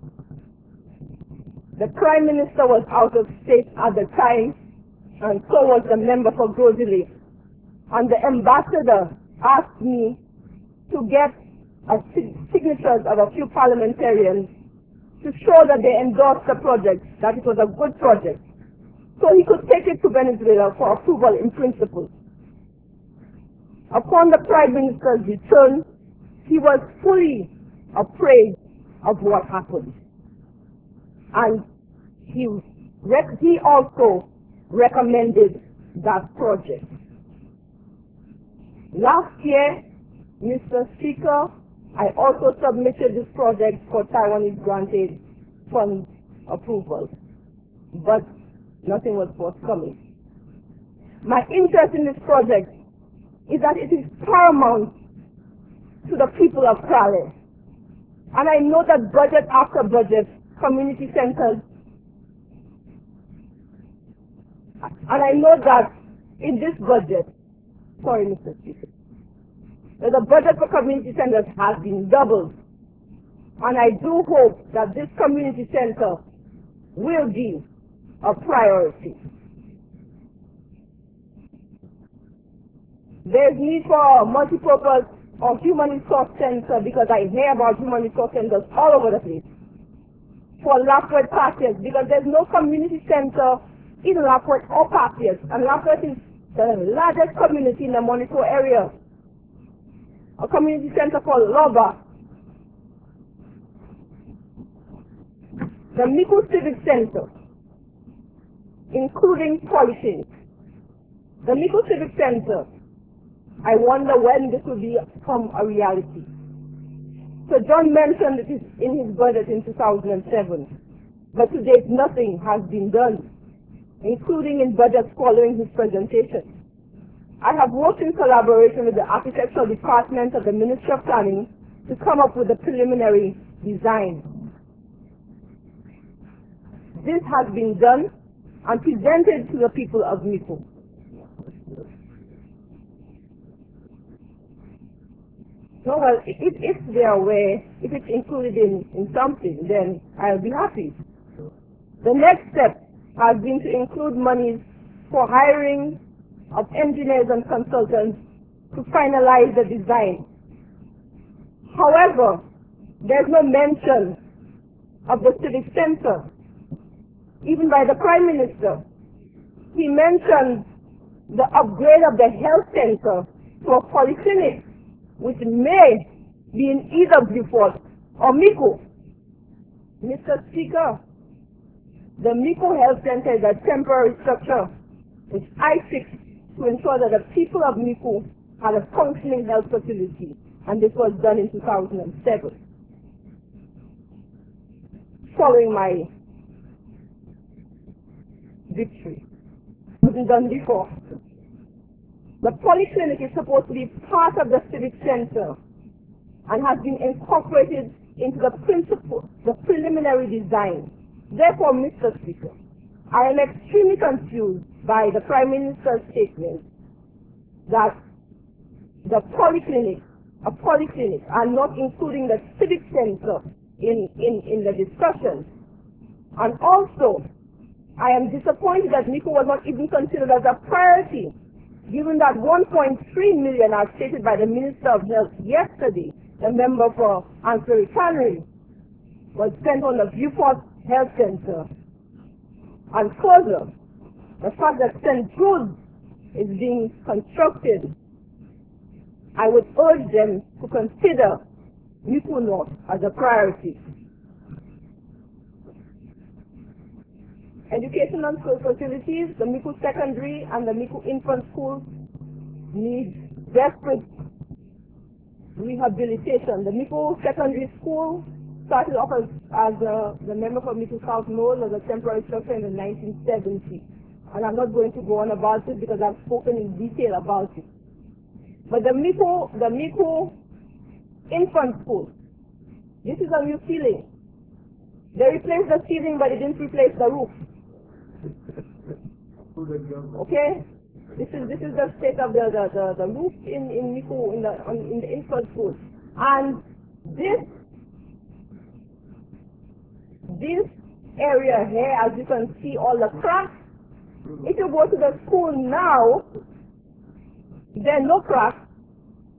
The Prime Minister was out of state at the time, and so was the member for Grozili. And the ambassador asked me to get a sig signatures of a few parliamentarians to show that they endorsed the project, that it was a good project, so he could take it to Venezuela for approval in principle. Upon the Prime Minister's return, he was fully appraised of what happened. And he, rec he also recommended that project. Last year, Mister Speaker, I also submitted this project for Taiwanese granted fund approval, but nothing was forthcoming. My interest in this project is that it is paramount to the people of Crale. And I know that budget after budget, community centers, and I know that in this budget, sorry, Mister Speaker, that the budget for community centers has been doubled. And I do hope that this community center will be a priority. There's need for a multi-purpose or human resource center, because I hear about human resource centers all over the place. For Lafayette Patios, because there's no community center in Lafayette or Patios, and Lafayette is the largest community in the Monaco area. A community center called Loba. The Micoud Civic Center, including Polyclinic. The Micoud Civic Center, I wonder when this will become a reality. So John mentioned it in his budget in two thousand seven, but to date nothing has been done, including in budgets following his presentation. I have worked in collaboration with the architectural department of the Ministry of Planning to come up with a preliminary design. This has been done and presented to the people of Micoud. No, well, if, if they are aware, if it's included in, in something, then I'll be happy. The next step has been to include monies for hiring of engineers and consultants to finalize the design. However, there's no mention of the civic center, even by the Prime Minister. He mentioned the upgrade of the health center to a polyclinic, which may be in either Beaufort or Micoud. Mister Speaker, the Micoud Health Center is a temporary structure which I fixed to ensure that the people of Micoud had a functioning health facility, and this was done in two thousand seven. Following my victory. It wasn't done before. The polyclinic is supposed to be part of the civic center and has been incorporated into the principle, the preliminary design. Therefore, Mister Speaker, I am extremely confused by the Prime Minister's statement that the polyclinic, a polyclinic, are not including the civic center in, in, in the discussion. And also, I am disappointed that Micoud was not even considered as a priority, given that one point three million, as stated by the Minister of Health yesterday, the member for Ancillary Cannery, was spent on the Beaufort Health Center. And further, the fact that Saint Jude is being constructed, I would urge them to consider Micoud North as a priority. Education and school facilities, the Micoud Secondary and the Micoud Infant School need desperate rehabilitation. The Micoud Secondary School started off as, as uh, the member for Micoud South Knoll as a temporary structure in the nineteen seventies. And I'm not going to go on about it because I've spoken in detail about it. But the Micoud, the Micoud Infant School, this is a new ceiling. They replaced the ceiling, but they didn't replace the roof. Okay, this is this is the state of the the, the, the roof in in Micoud in the on, in the infant school, and this this area here, as you can see, all the cracks. If you go to the school now, there are no cracks,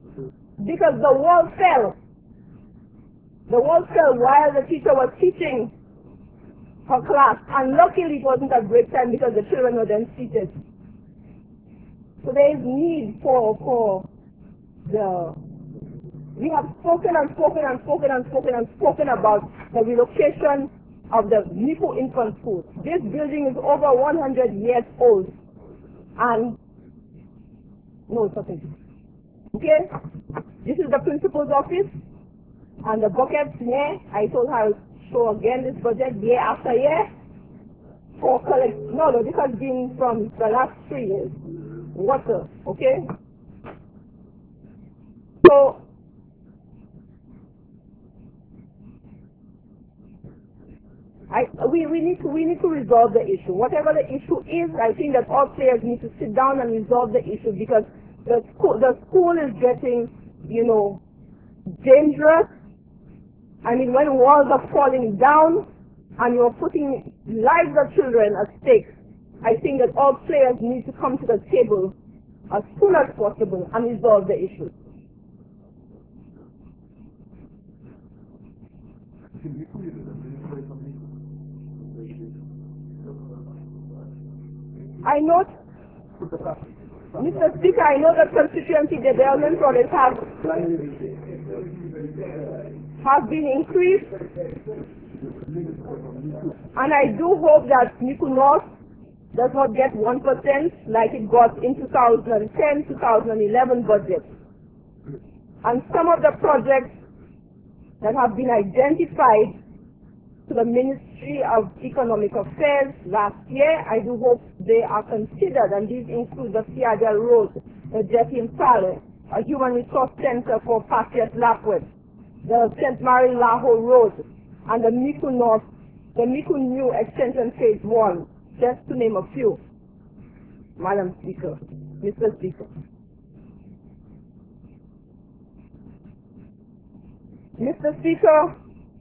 because the wall fell. The wall fell while the teacher was teaching her class, and luckily it wasn't at break time because the children were then seated. So there is need for, for the, we have spoken and spoken and spoken and spoken and spoken about the relocation of the Micoud Infant School. This building is over one hundred years old, and no, it's nothing. Okay? This is the principal's office, and the buckets here, I told her I'll show again this budget year after year for collect, no, no, this has been from the last three years. Water, okay? So, I, we, we, need to, we need to resolve the issue. Whatever the issue is, I think that all players need to sit down and resolve the issue, because the school, the school is getting, you know, dangerous. I mean, when walls are falling down and you're putting lives of children at stake, I think that all players need to come to the table as soon as possible and resolve the issue. I note, Mister Speaker, I know that constituency development projects have, have been increased, and I do hope that Micoud North does not get one percent like it got in two thousand ten two thousand eleven budget. And some of the projects that have been identified to the Ministry of Economic Affairs last year, I do hope they are considered, and these include the Fiadel Road, the Jetty Impala, a Human Resource Center for Patias Lapwet, the Saint Mary Laho Road, and the Micoud North, the Micoud New Extension Phase one, just to name a few. Madam Speaker, Mister Speaker. Mister Speaker,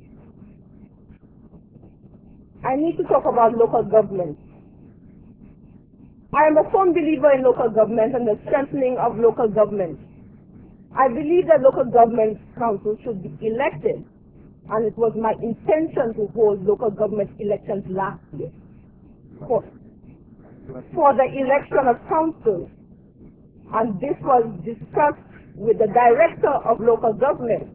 I need to talk about local government. I am a firm believer in local government and the strengthening of local government. I believe that local government councils should be elected, and it was my intention to hold local government elections last year for, for the election of councils. And this was discussed with the director of local government.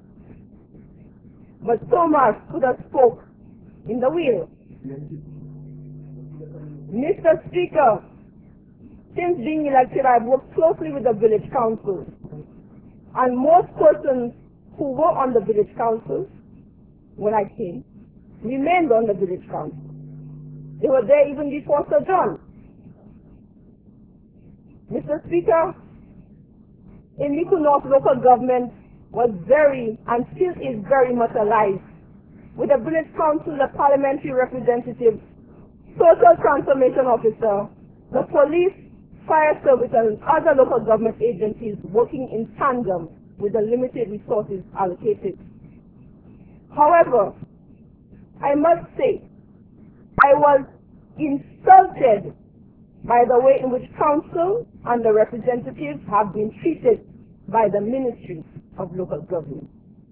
But Thomas could have spoke in the wheel. Mister Speaker, since being elected, I've worked closely with the village council. And most persons who were on the village council when I came remained on the village council. They were there even before Sir John. Mister Speaker, in Micoud North, local government was very and still is very much alive, with the village council, the parliamentary representatives, social transformation officer, the police, fire service, and other local government agencies working in tandem with the limited resources allocated. However, I must say, I was insulted by the way in which council and the representatives have been treated by the Ministry of Local Government.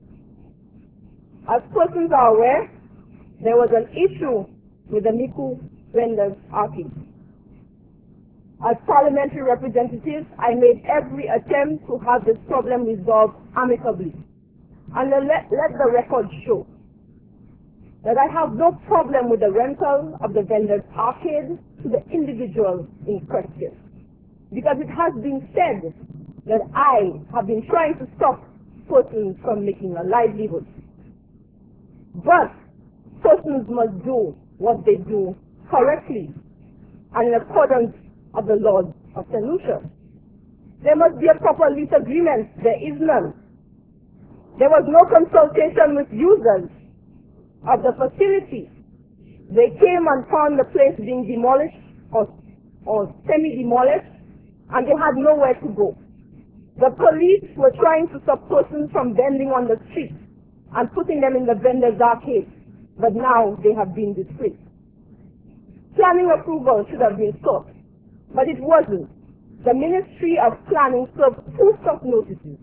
As persons are aware, there was an issue with the Micoud Vendors Arcade. As parliamentary representatives, I made every attempt to have this problem resolved amicably. And let, let the record show that I have no problem with the rental of the vendors' arcade to the individual in question, because it has been said that I have been trying to stop persons from making a livelihood. But persons must do what they do correctly and in accordance of the laws of Saint Lucia. There must be a proper lease agreement. There is none. There was no consultation with users of the facility. They came and found the place being demolished or, or semi-demolished, and they had nowhere to go. The police were trying to stop persons from vending on the street and putting them in the vendors' arcade, but now they have been displaced. Planning approval should have been sought, but it wasn't. The Ministry of Planning served two stop notices,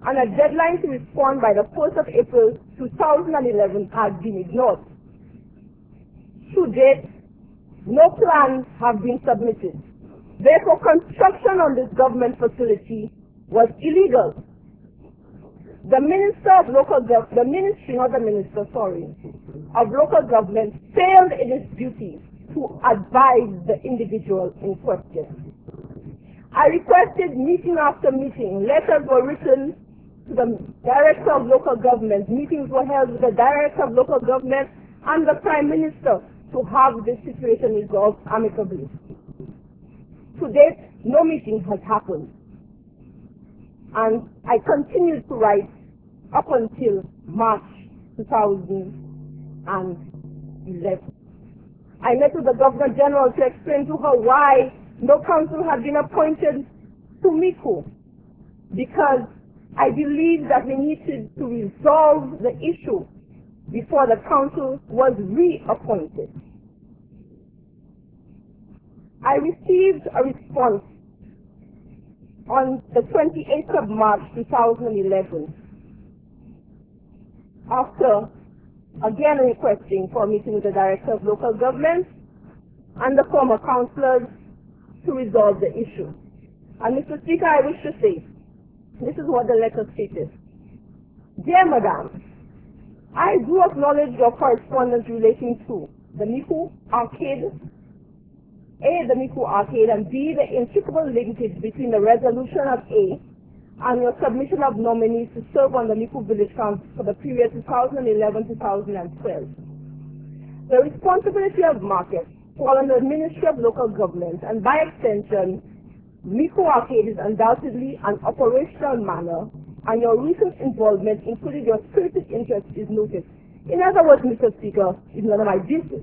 and a deadline to respond by the first of April two thousand eleven has been ignored. To date, no plans have been submitted. Therefore, construction on this government facility was illegal. The Minister of Local Government, the Ministry, not the Minister, sorry, of Local Government failed in its duty to advise the individual in question. I requested meeting after meeting. Letters were written to the Director of Local Government. Meetings were held with the Director of Local Government and the Prime Minister to have this situation resolved amicably. To date, no meeting has happened. And I continued to write up until March two thousand eleven. I met with the Governor General to explain to her why no council had been appointed to Micoud, because I believe that we needed to resolve the issue before the council was reappointed. I received a response on the twenty-eighth of March two thousand eleven, after again requesting for a meeting with the Director of Local Government and the former councillors to resolve the issue. And Mister Speaker, I wish to say, this is what the letter stated. Dear Madam, I do acknowledge your correspondence relating to the Micoud Arcade, A, the Micoud Arcade, and B, the intricable linkage between the resolution of A and your submission of nominees to serve on the Micoud Village Council for the period two thousand eleven to two thousand twelve. The responsibility of market fall under the Ministry of Local Government, and by extension, Micoud Arcade is undoubtedly an operational matter, and your recent involvement, including your spirited interest, is noted. In other words, Mister Speaker, is none of my business.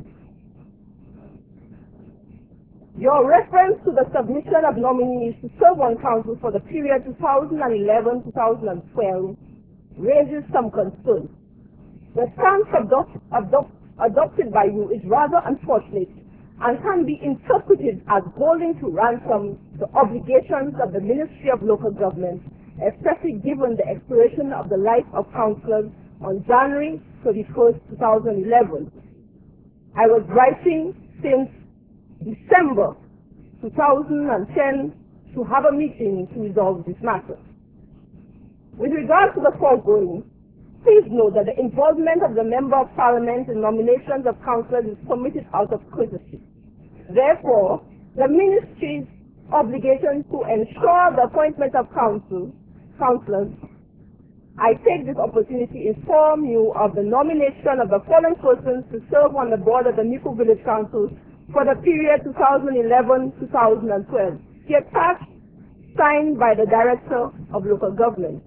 Your reference to the submission of nominees to serve on council for the period two thousand eleven to two thousand twelve raises some concern. The stance adopt, adopt, adopted by you is rather unfortunate and can be interpreted as holding to ransom the obligations of the Ministry of Local Government, especially given the expiration of the life of councillors on January thirty-first, two thousand eleven. I was writing since December two thousand ten to have a meeting to resolve this matter. With regard to the foregoing, please note that the involvement of the Member of Parliament in nominations of councillors is permitted out of courtesy. Therefore, the Ministry's obligation to ensure the appointment of council, councillors, I take this opportunity to inform you of the nomination of the following persons to serve on the board of the Micoud Village Council for the period two thousand eleven to two thousand twelve. The attached, signed by the Director of Local Government.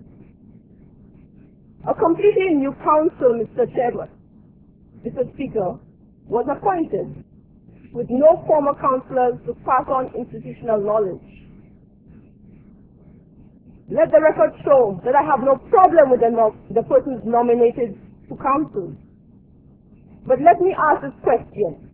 A completely new council, Mister Chairman, Mister Speaker, was appointed with no former councillors to pass on institutional knowledge. Let the record show that I have no problem with the, no the persons nominated to council. But let me ask this question.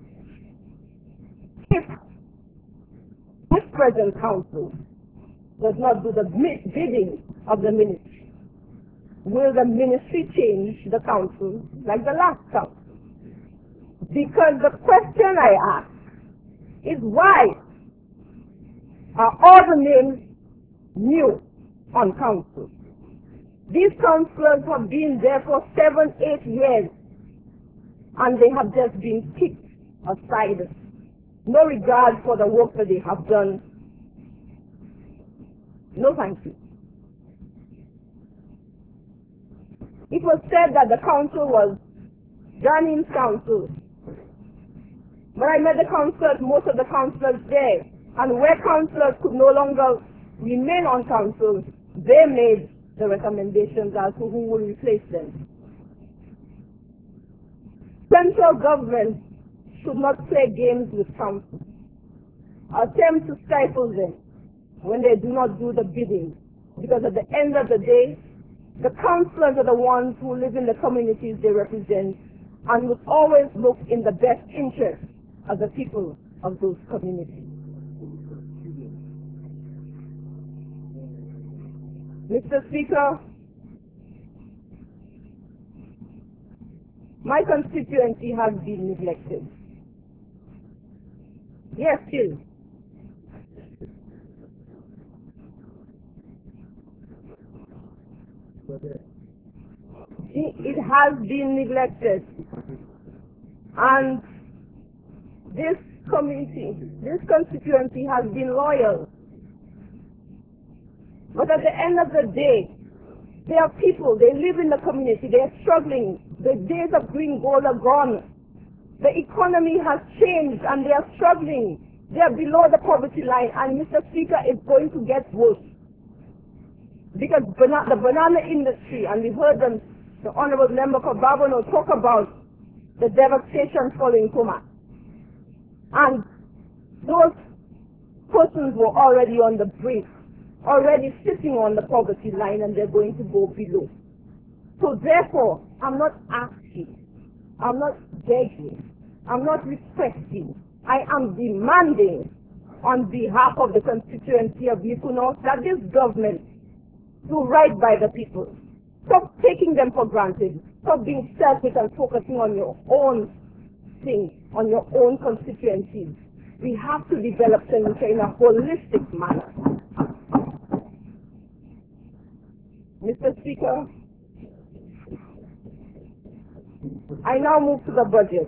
If this present council does not do the bidding of the ministry, will the ministry change the council like the last council? Because the question I ask is, why are all the names new on council? These councillors have been there for seven, eight years, and they have just been kicked aside. No regard for the work that they have done. No thank you. It was said that the council was Janin's council. When I met the councillors, most of the councillors there, and where councillors could no longer remain on council, they made the recommendations as to who will replace them. Central government should not play games with council, attempt to stifle them when they do not do the bidding, because at the end of the day, the councillors are the ones who live in the communities they represent and will always look in the best interest of the people of those communities. Mister Speaker, my constituency has been neglected. Yes, still. It has been neglected. And this community, this constituency has been loyal. But at the end of the day, there are people, they live in the community, they are struggling. The days of green gold are gone. The economy has changed and they are struggling. They are below the poverty line, and Mister Speaker, it's going to get worse. Because bana the banana industry, and we heard them, the Honorable Member for Babonneau talk about the devastation following Kuma. And those persons were already on the brink, already sitting on the poverty line, and they're going to go below. So therefore, I'm not asking, I'm not begging, I'm not requesting, I am demanding on behalf of the constituency of Mikuno that this government do right by the people. Stop taking them for granted. Stop being selfish and focusing on your own thing, on your own constituencies. We have to develop things in a holistic manner. Mister Speaker, I now move to the budget.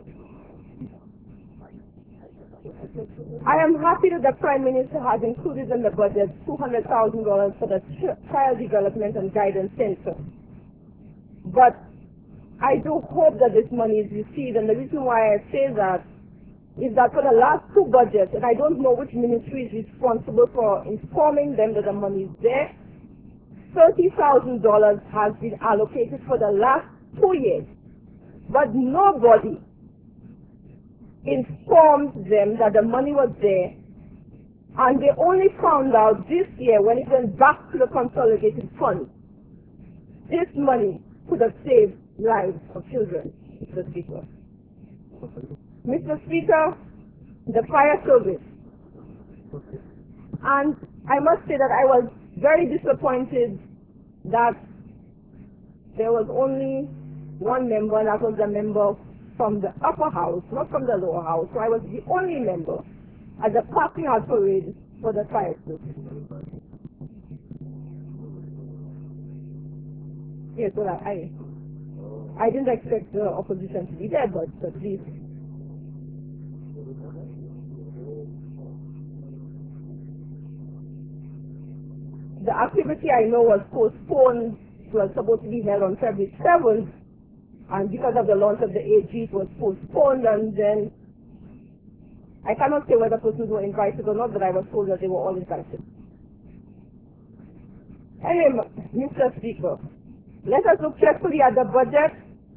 I am happy that the Prime Minister has included in the budget two hundred thousand dollars for the Child Development and Guidance Center. But I do hope that this money is received, and the reason why I say that is that for the last two budgets, and I don't know which ministry is responsible for informing them that the money is there, thirty thousand dollars has been allocated for the last two years. But nobody informed them that the money was there, and they only found out this year when it went back to the consolidated fund. This money could have saved lives of children, Mister Speaker. Mister Speaker, the fire service. And I must say that I was very disappointed that there was only one member, and that was the member from the upper house, not from the lower house. So I was the only member at the passing out parade for the fire service. Yes, well, I, I didn't expect the opposition to be there, but at least. The activity I know was postponed. It was supposed to be held on February seventh, and because of the launch of the A G, it was postponed, and then I cannot say whether persons were invited or not, but I was told that they were all invited. Anyway, Mister Speaker, let us look carefully at the budget.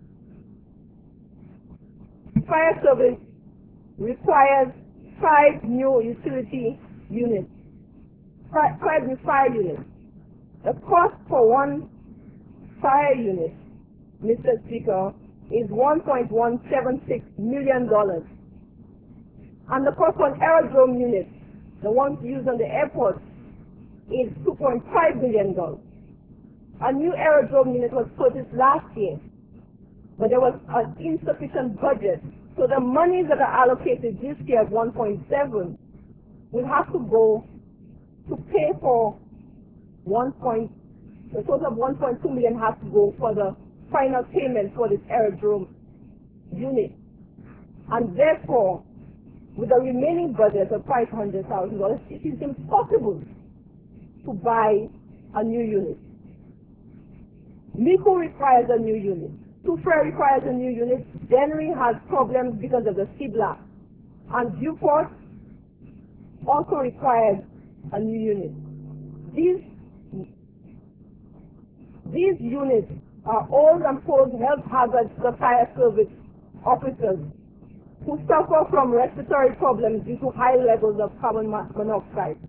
Fire service requires five new utility units, five, five new fire units. The cost for one fire unit, Mister Speaker, is one point one seven six million dollars. And the cost for an aerodrome unit, the ones used on the airport, is two point five billion dollars. A new aerodrome unit was purchased last year, but there was an insufficient budget. So the monies that are allocated this year at one point seven will have to go to pay for one point, the total of one point two million has to go for the final payment for this aerodrome unit. And therefore, with the remaining budget of five hundred thousand dollars, it is impossible to buy a new unit. Mico requires a new unit. Tufre requires a new unit. Dennery has problems because of the sea blast. And Viewport also requires a new unit. These, these units are old and pose health hazards to the fire service officers who suffer from respiratory problems due to high levels of carbon monoxide.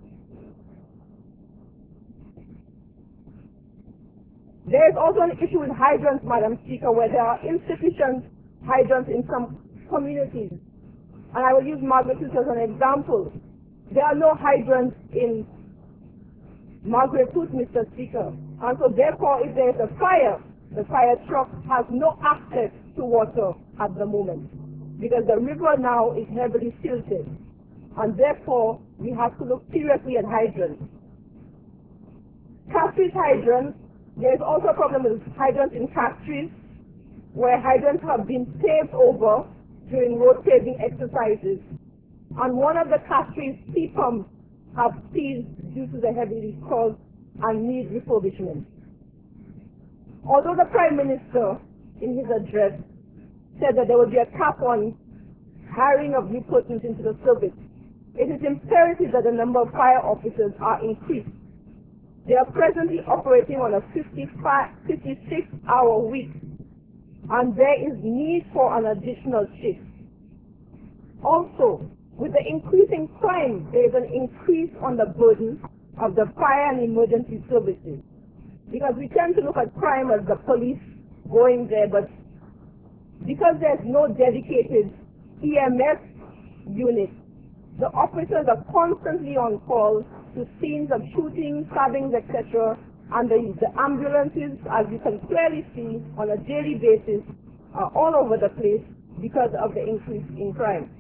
There is also an issue with hydrants, Madam Speaker, where there are insufficient hydrants in some communities. And I will use Margaret as an example. There are no hydrants in Margaret Hoot, Mister Speaker. And so therefore, if there is a fire, the fire truck has no access to water at the moment, because the river now is heavily silted, and therefore we have to look seriously at hydrants. Castries hydrants, there is also a problem with hydrants in Castries, where hydrants have been paved over during road paving exercises, and one of the Castries sea pumps have seized due to the heavy leak caused and need refurbishment. Although the Prime Minister, in his address, said that there would be a cap on hiring of new persons into the service, it is imperative that the number of fire officers are increased. They are presently operating on a fifty-five, fifty-six hour week, and there is need for an additional shift. Also, with the increasing crime, there is an increase on the burden of the fire and emergency services. Because we tend to look at crime as the police going there, but because there's no dedicated E M S unit, the officers are constantly on call to scenes of shootings, stabbings, et cetera, and the, the ambulances, as you can clearly see, on a daily basis, are all over the place because of the increase in crime.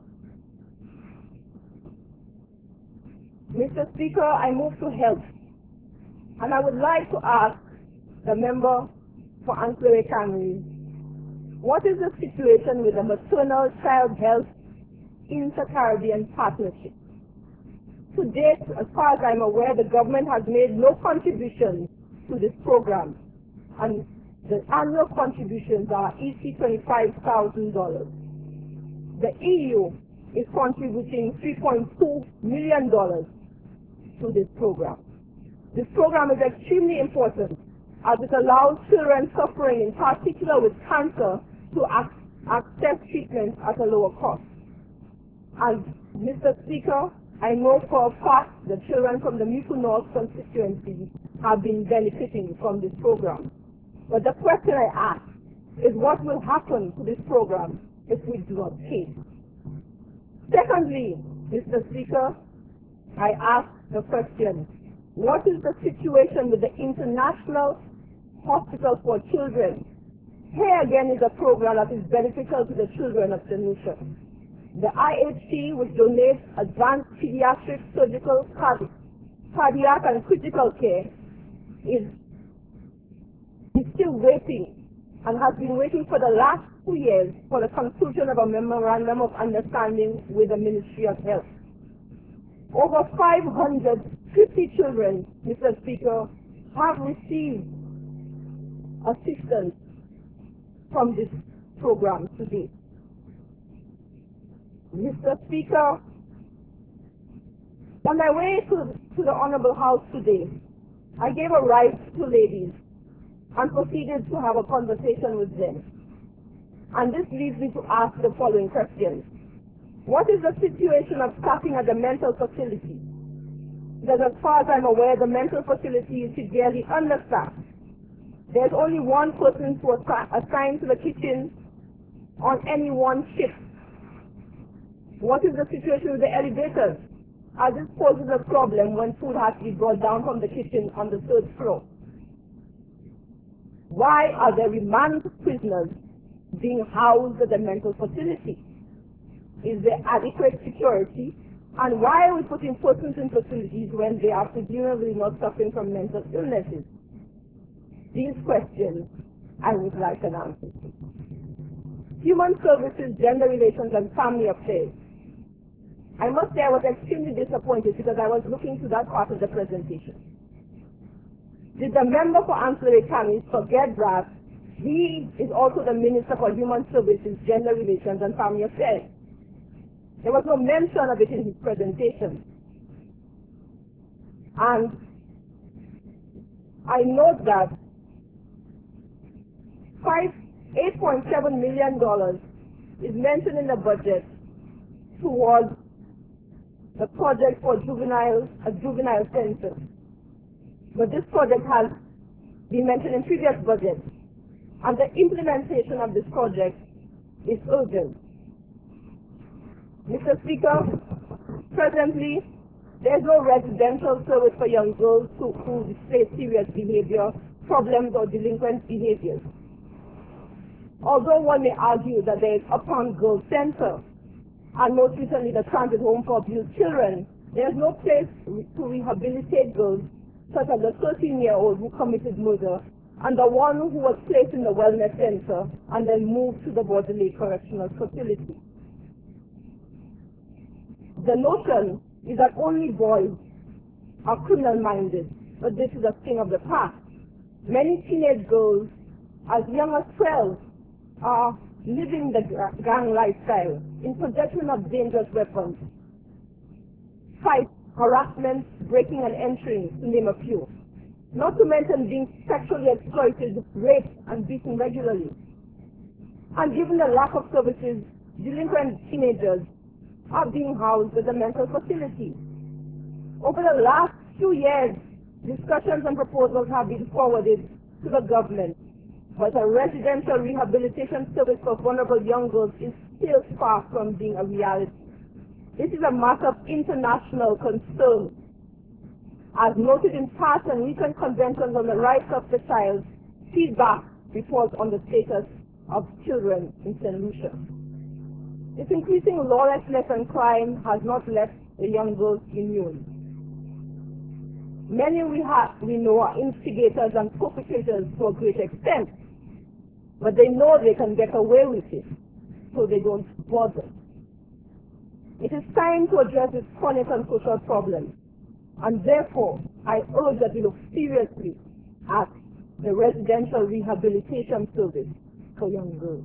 Mister Speaker, I move to health, and I would like to ask the member for Ancillary Canneries, what is the situation with the Maternal Child Health Inter-Caribbean Partnership? To date, as far as I'm aware, the government has made no contribution to this program, and the annual contributions are each twenty-five thousand dollars. The E U is contributing three point two million dollars to this program. This program is extremely important as it allows children suffering, in particular with cancer, to ac access treatment at a lower cost. As Mister Speaker, I know for a fact the children from the Mico North constituency have been benefiting from this program. But the question I ask is what will happen to this program if we do not pay? Secondly, Mister Speaker, I ask the question, what is the situation with the International Hospital for Children? Here again is a program that is beneficial to the children of the nation. The I H C, which donates advanced pediatric surgical cardi cardiac and critical care, is, is still waiting and has been waiting for the last two years for the conclusion of a memorandum of understanding with the Ministry of Health. Over five hundred fifty children, Mister Speaker, have received assistance from this program today. Mister Speaker, on my way to, to the Honorable House today, I gave a ride to ladies and proceeded to have a conversation with them. And this leads me to ask the following questions. What is the situation of staffing at the mental facility? Because as far as I'm aware, the mental facility is severely understaffed. There's only one person to assi assigned to the kitchen on any one shift. What is the situation with the elevators? As this poses a problem when food has to be brought down from the kitchen on the third floor. Why are the remand prisoners being housed at the mental facility? Is there adequate security? And why are we putting persons in facilities when they are presumably not suffering from mental illnesses? These questions I would like an answer to. Human Services, Gender Relations and Family Affairs. I must say I was extremely disappointed because I was looking to that part of the presentation. Did the member for Ancillary Canneries forget that he is also the Minister for Human Services, Gender Relations and Family Affairs? There was no mention of it in his presentation. And I note that eight point seven million dollars is mentioned in the budget towards the project for juveniles, a juvenile census. But this project has been mentioned in previous budgets, and the implementation of this project is urgent. Mister Speaker, presently There's no residential service for young girls who, who display serious behavior, problems, or delinquent behaviors. Although one may argue that there is Uptown Girls Center, and most recently the Transit Home for Abused Children, there is no place to rehabilitate girls, such as the thirteen-year-old who committed murder, and the one who was placed in the wellness center and then moved to the Border Lake Correctional Facility. The notion is that only boys are criminal-minded, but this is a thing of the past. Many teenage girls, as young as twelve, are living the gang lifestyle in possession of dangerous weapons, fights, harassment, breaking and entering, to name a few. Not to mention being sexually exploited, raped, and beaten regularly. And given the lack of services, delinquent teenagers are being housed at a mental facility. Over the last few years, discussions and proposals have been forwarded to the government, but a residential rehabilitation service for vulnerable young girls is still far from being a reality. This is a matter of international concern. As noted in past and recent conventions on the rights of the child, feedback reports on the status of children in Saint Lucia. This increasing lawlessness and crime has not left the young girls immune. Many we, have, we know are instigators and perpetrators to a great extent, but they know they can get away with it, so they don't bother. It is time to address this chronic and social problem, and therefore I urge that we look seriously at the residential rehabilitation service for young girls.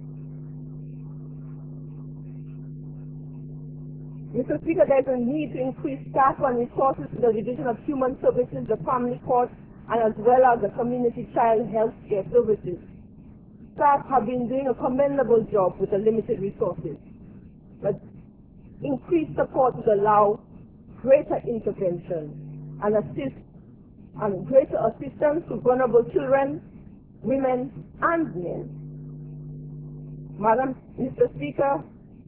Mister Speaker, there is a need to increase staff and resources to the Division of Human Services, the Family Court, and as well as the Community Child Health Care Services. Staff have been doing a commendable job with the limited resources, but increased support would allow greater intervention and assist and greater assistance to vulnerable children, women, and men. Madam, Mister Speaker,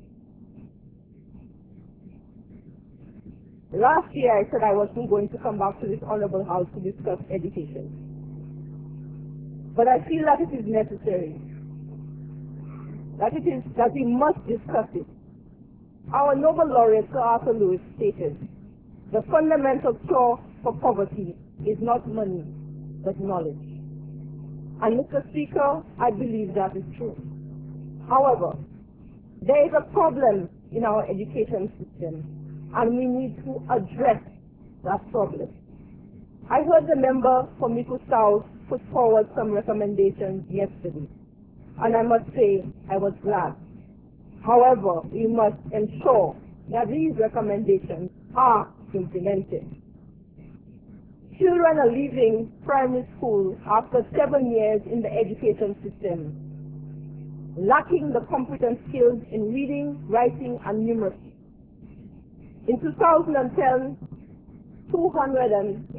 last year I said I wasn't going to come back to this honorable house to discuss education. But I feel that it is necessary, that it is that we must discuss it. Our Nobel laureate, Sir Arthur Lewis, stated, "The fundamental cure for poverty is not money, but knowledge." And Mister Speaker, I believe that is true. However, there is a problem in our education system, and we need to address that problem. I heard the member for Micoud South put forward some recommendations yesterday, and I must say I was glad. However, we must ensure that these recommendations are implemented. Children are leaving primary school after seven years in the education system, lacking the competent skills in reading, writing, and numeracy. In two thousand ten, two thousand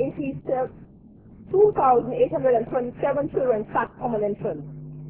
eight hundred twenty-seven children sat common entrance.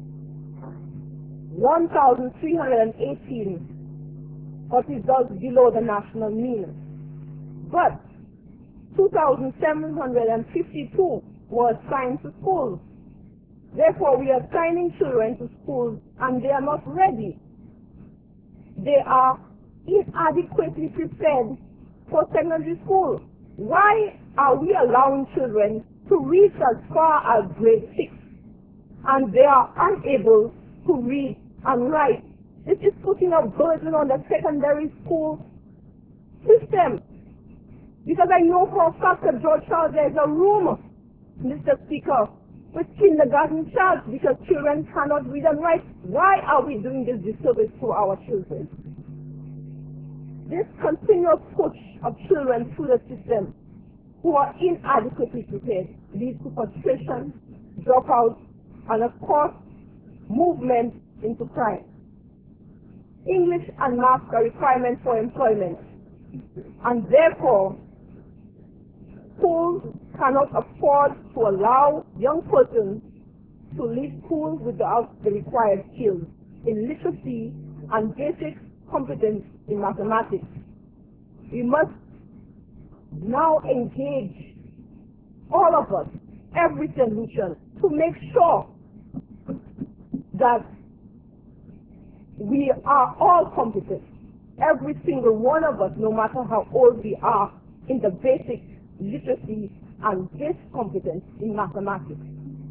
one thousand three hundred eighteen got results below the national mean. But two thousand seven hundred fifty-two were assigned to schools. Therefore, we are assigning children to schools and they are not ready. They are inadequately prepared for secondary school. Why are we allowing children to reach as far as grade six and they are unable to read and write? This is putting a burden on the secondary school system. Because I know for a fact that Georgetown there is a room, Mister Speaker, with kindergarten child because children cannot read and write. Why are we doing this disservice to our children? This continuous push of children through the system who are inadequately prepared leads to frustration, dropouts, and of course, movement into crime. English and math are requirements for employment, and therefore, schools cannot afford to allow young persons to leave school without the required skills in literacy and basic competence in mathematics. We must now engage all of us, every solution, to make sure that we are all competent, every single one of us, no matter how old we are, in the basic literacy and basic competence in mathematics.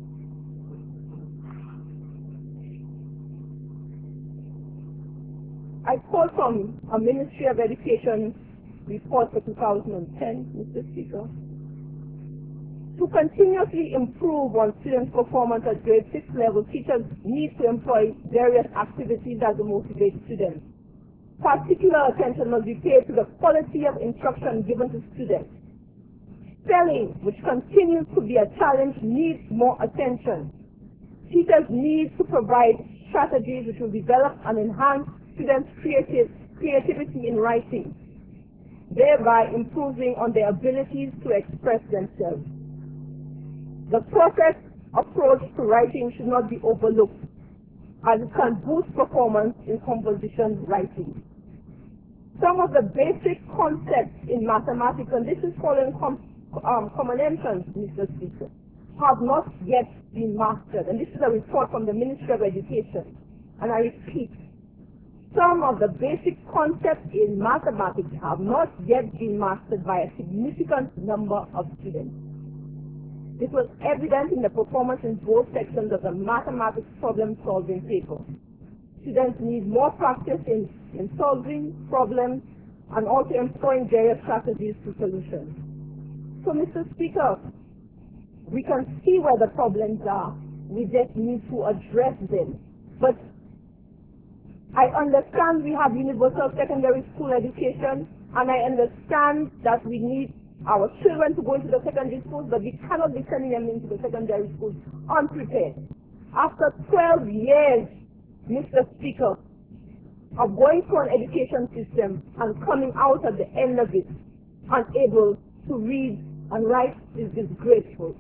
I call from a Ministry of Education report for two thousand ten, Mister Speaker, to continuously improve on students' performance at grade six level. Teachers need to employ various activities that will motivate students. Particular attention must be paid to the quality of instruction given to students. Spelling, which continues to be a challenge, needs more attention. Teachers need to provide strategies which will develop and enhance students' creative, creativity in writing, thereby improving on their abilities to express themselves. The process approach to writing should not be overlooked, as it can boost performance in composition writing. Some of the basic concepts in mathematics, and this is following com um, common entrance, Mister Speaker, have not yet been mastered. And this is a report from the Ministry of Education. And I repeat, some of the basic concepts in mathematics have not yet been mastered by a significant number of students. This was evident in the performance in both sections of the mathematics problem-solving paper. Students need more practice in, in solving problems and also employing various strategies to solutions. So, Mister Speaker, we can see where the problems are. We just need to address them. But I understand we have universal secondary school education, and I understand that we need our children to go into the secondary schools, but we cannot be sending them into the secondary schools unprepared. After twelve years, Mister Speaker, of going through an education system and coming out at the end of it unable to read and write is disgraceful.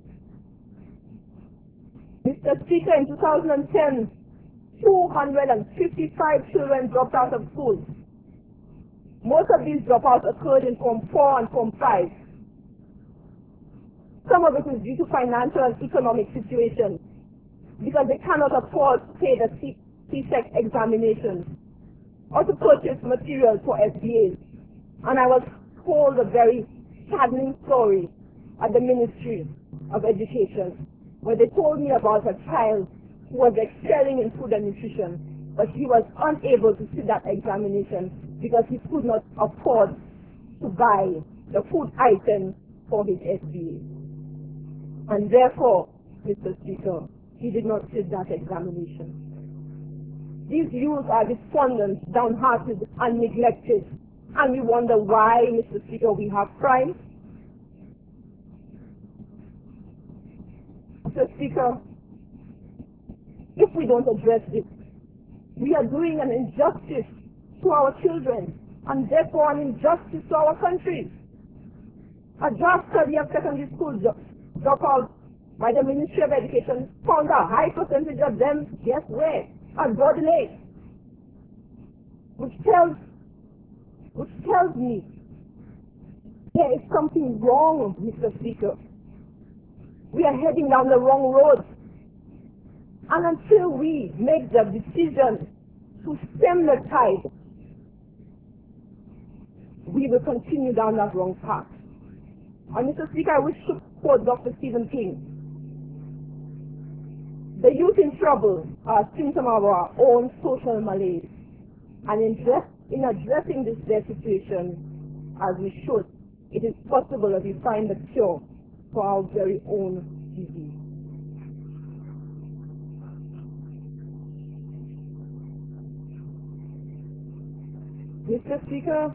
Mister Speaker, in two thousand ten, two hundred fifty-five children dropped out of school. Most of these dropouts occurred in Form four and Form five. Some of it is due to financial and economic situations, because they cannot afford to pay the C SEC examinations or to purchase materials for S B As. And I was told a very saddening story at the Ministry of Education, where they told me about a child who was excelling in food and nutrition, but he was unable to sit that examination because he could not afford to buy the food items for his S B A. And therefore, Mister Speaker, he did not sit that examination. These youths are despondent, downhearted, and neglected. And we wonder why, Mister Speaker, we have crime. Mister Speaker, if we don't address this, we are doing an injustice to our children, and therefore an injustice to our country. A draft study of secondary school dropouts by the Ministry of Education found a high percentage of them, guess where? At Borden Lake. Which tells, which tells me there is something wrong, Mister Speaker. We are heading down the wrong road. And until we make the decision to stem the tide, we will continue down that wrong path. And Mister Speaker, I wish to quote Doctor Stephen King. The youth in trouble are a symptom of our own social malaise. And in, dress, in addressing this their situation, as we should, it is possible that we find the cure for our very own disease. Mister Speaker,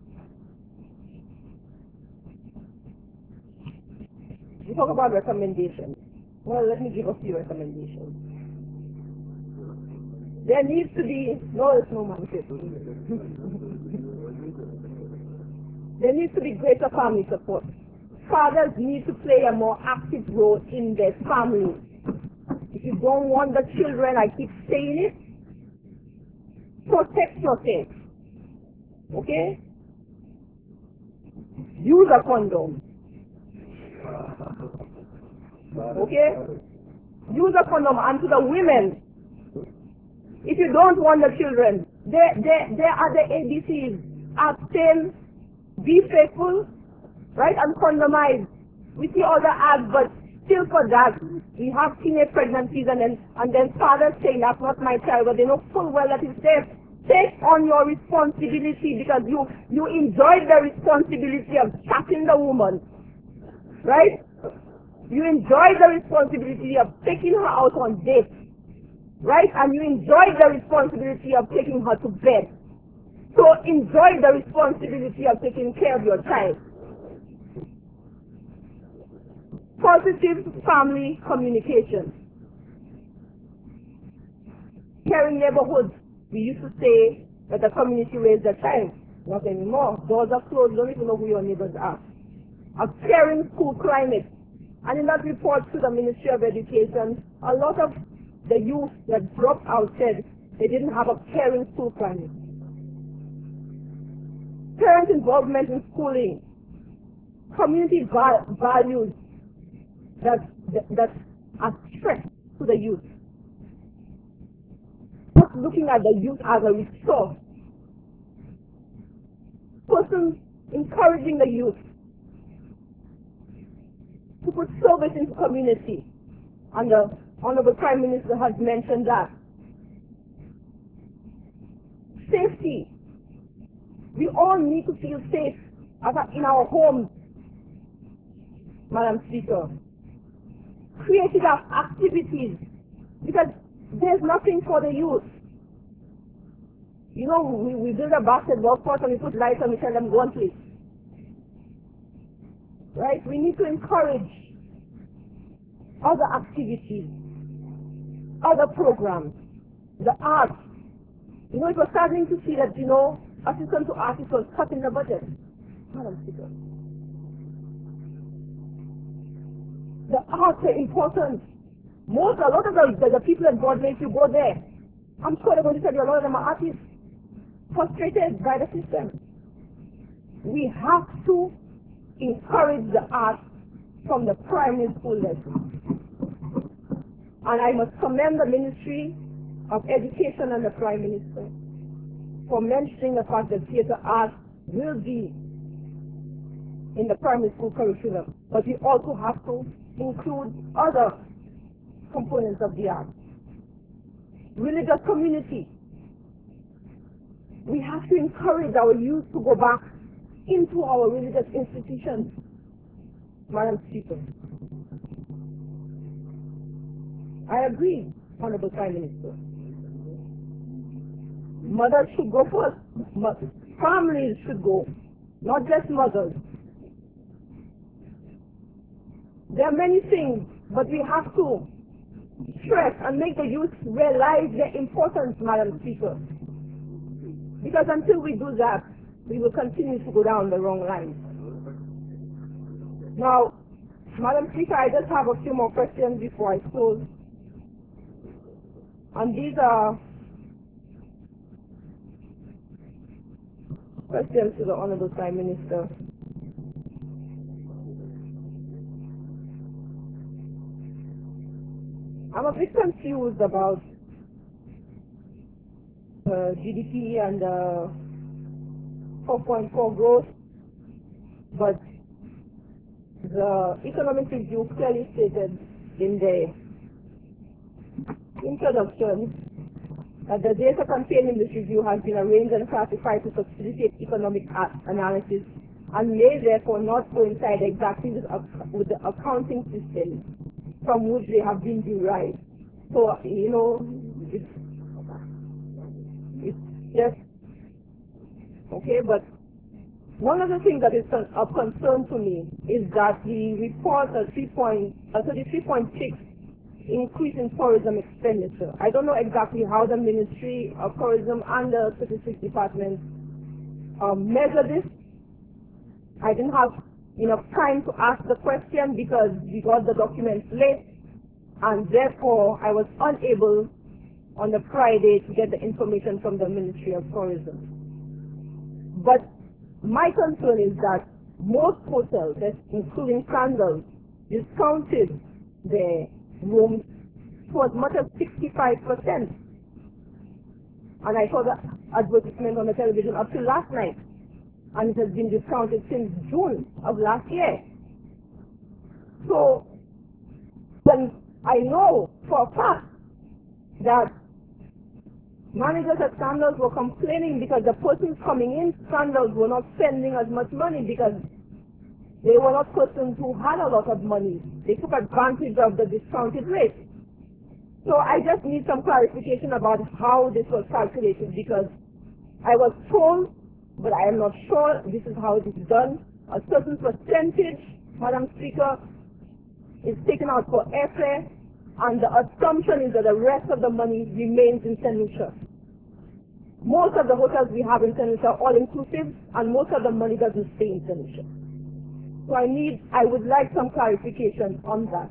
we talk about recommendations. Well, let me give a few recommendations. There needs to be, no, it's no manifest. There needs to be greater family support. Fathers need to play a more active role in their family. If you don't want the children, I keep saying it, protect yourself. Okay? use a condom. Okay? Use a condom. And to the women, if you don't want the children, there, there, there are the A B Cs. Abstain, be faithful, right, and condomize. We see all the ads, but still for that, we have teenage pregnancies and then, and then fathers saying, that's not my child, but they know full well that it's theirs. Take on your responsibility because you, you enjoyed the responsibility of chatting the woman, right? You enjoyed the responsibility of taking her out on dates, right? And you enjoyed the responsibility of taking her to bed. So enjoy the responsibility of taking care of your child. Positive family communication. Caring neighborhoods. We used to say that the community raised the child. Not anymore. Doors are closed. You don't even know who your neighbors are. A caring school climate. And in that report to the Ministry of Education, a lot of the youth that dropped out said they didn't have a caring school climate. Parent involvement in schooling. Community va values that, that, that are stressed to the youth. Not looking at the youth as a resource. Persons encouraging the youth to put service into community. And the Honorable Prime Minister has mentioned that. Safety. We all need to feel safe in our homes, Madam Speaker. Creative activities, because there's nothing for the youth. You know, we, we build a basketball court and we put lights and we tell them go and play. Right? We need to encourage other activities, other programs, the arts. You know, it was starting to see that, you know, assistant to artists was cutting the budget. Madam Speaker. The arts are important. Most, a lot of the, the, the people at Broadway, if you go there, I'm sure they're going to tell you a lot of them are artists, frustrated by the system. We have to encourage the arts from the primary school level. And I must commend the Ministry of Education and the Prime Minister for mentioning the fact that theater arts will be in the primary school curriculum. But we also have to include other components of the arts. Religious community. We have to encourage our youth to go back into our religious institutions, Madam Speaker. I agree, Honorable Prime Minister. Mothers should go first. Families should go, not just mothers. There are many things, but we have to stress and make the youth realize their importance, Madam Speaker. Because until we do that, we will continue to go down the wrong line. Now, Madam Speaker, I just have a few more questions before I close. And these are questions to the Honorable Prime Minister. I'm a bit confused about uh, G D P and uh, four point four growth, but the Economic Review clearly stated in the introduction that the data contained in this review has been arranged and classified to facilitate economic analysis and may therefore not coincide exactly with, with the accounting system from which they have been derived. So, you know, it's, it's just, okay, but one of the things that is of concern to me is that the report at thirty-three point six increase in tourism expenditure. I don't know exactly how the Ministry of Tourism and the Statistics Department um, measure this. I didn't have enough time to ask the question because we got the documents late, and therefore I was unable on the Friday to get the information from the Ministry of Tourism. But my concern is that most hotels, that's including Sandals, discounted their rooms to as much as sixty-five percent. And I saw the advertisement on the television up to last night, and it has been discounted since June of last year. So, when I know for a fact that managers at Sandals were complaining because the persons coming in Sandals were not spending as much money because they were not persons who had a lot of money. They took advantage of the discounted rate. So I just need some clarification about how this was calculated, because I was told, but I am not sure this is how it is done. A certain percentage, Madam Speaker, is taken out for airfare, and the assumption is that the rest of the money remains in Saint Lucia. Most of the hotels we have in Saint Lucia are all-inclusive, and most of the money doesn't stay in Saint Lucia. So I need, I would like some clarification on that.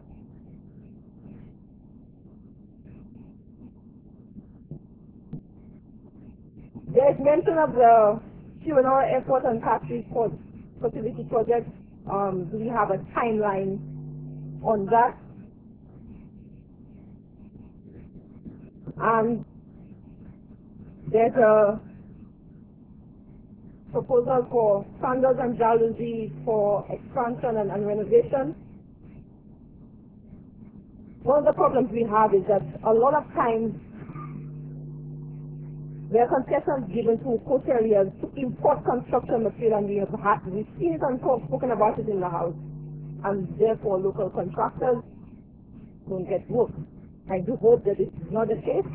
There's mention of the Chihuahua Airport and Factory Port Facility Project. Um, do we have a timeline on that? And there's a proposal for Sandals and Jalousie for expansion and, and renovation. One of the problems we have is that a lot of times there are concessions given to hoteliers to import construction material, and we have had, we've seen it and spoken about it in the House, and therefore local contractors don't get work. I do hope that this is not the case.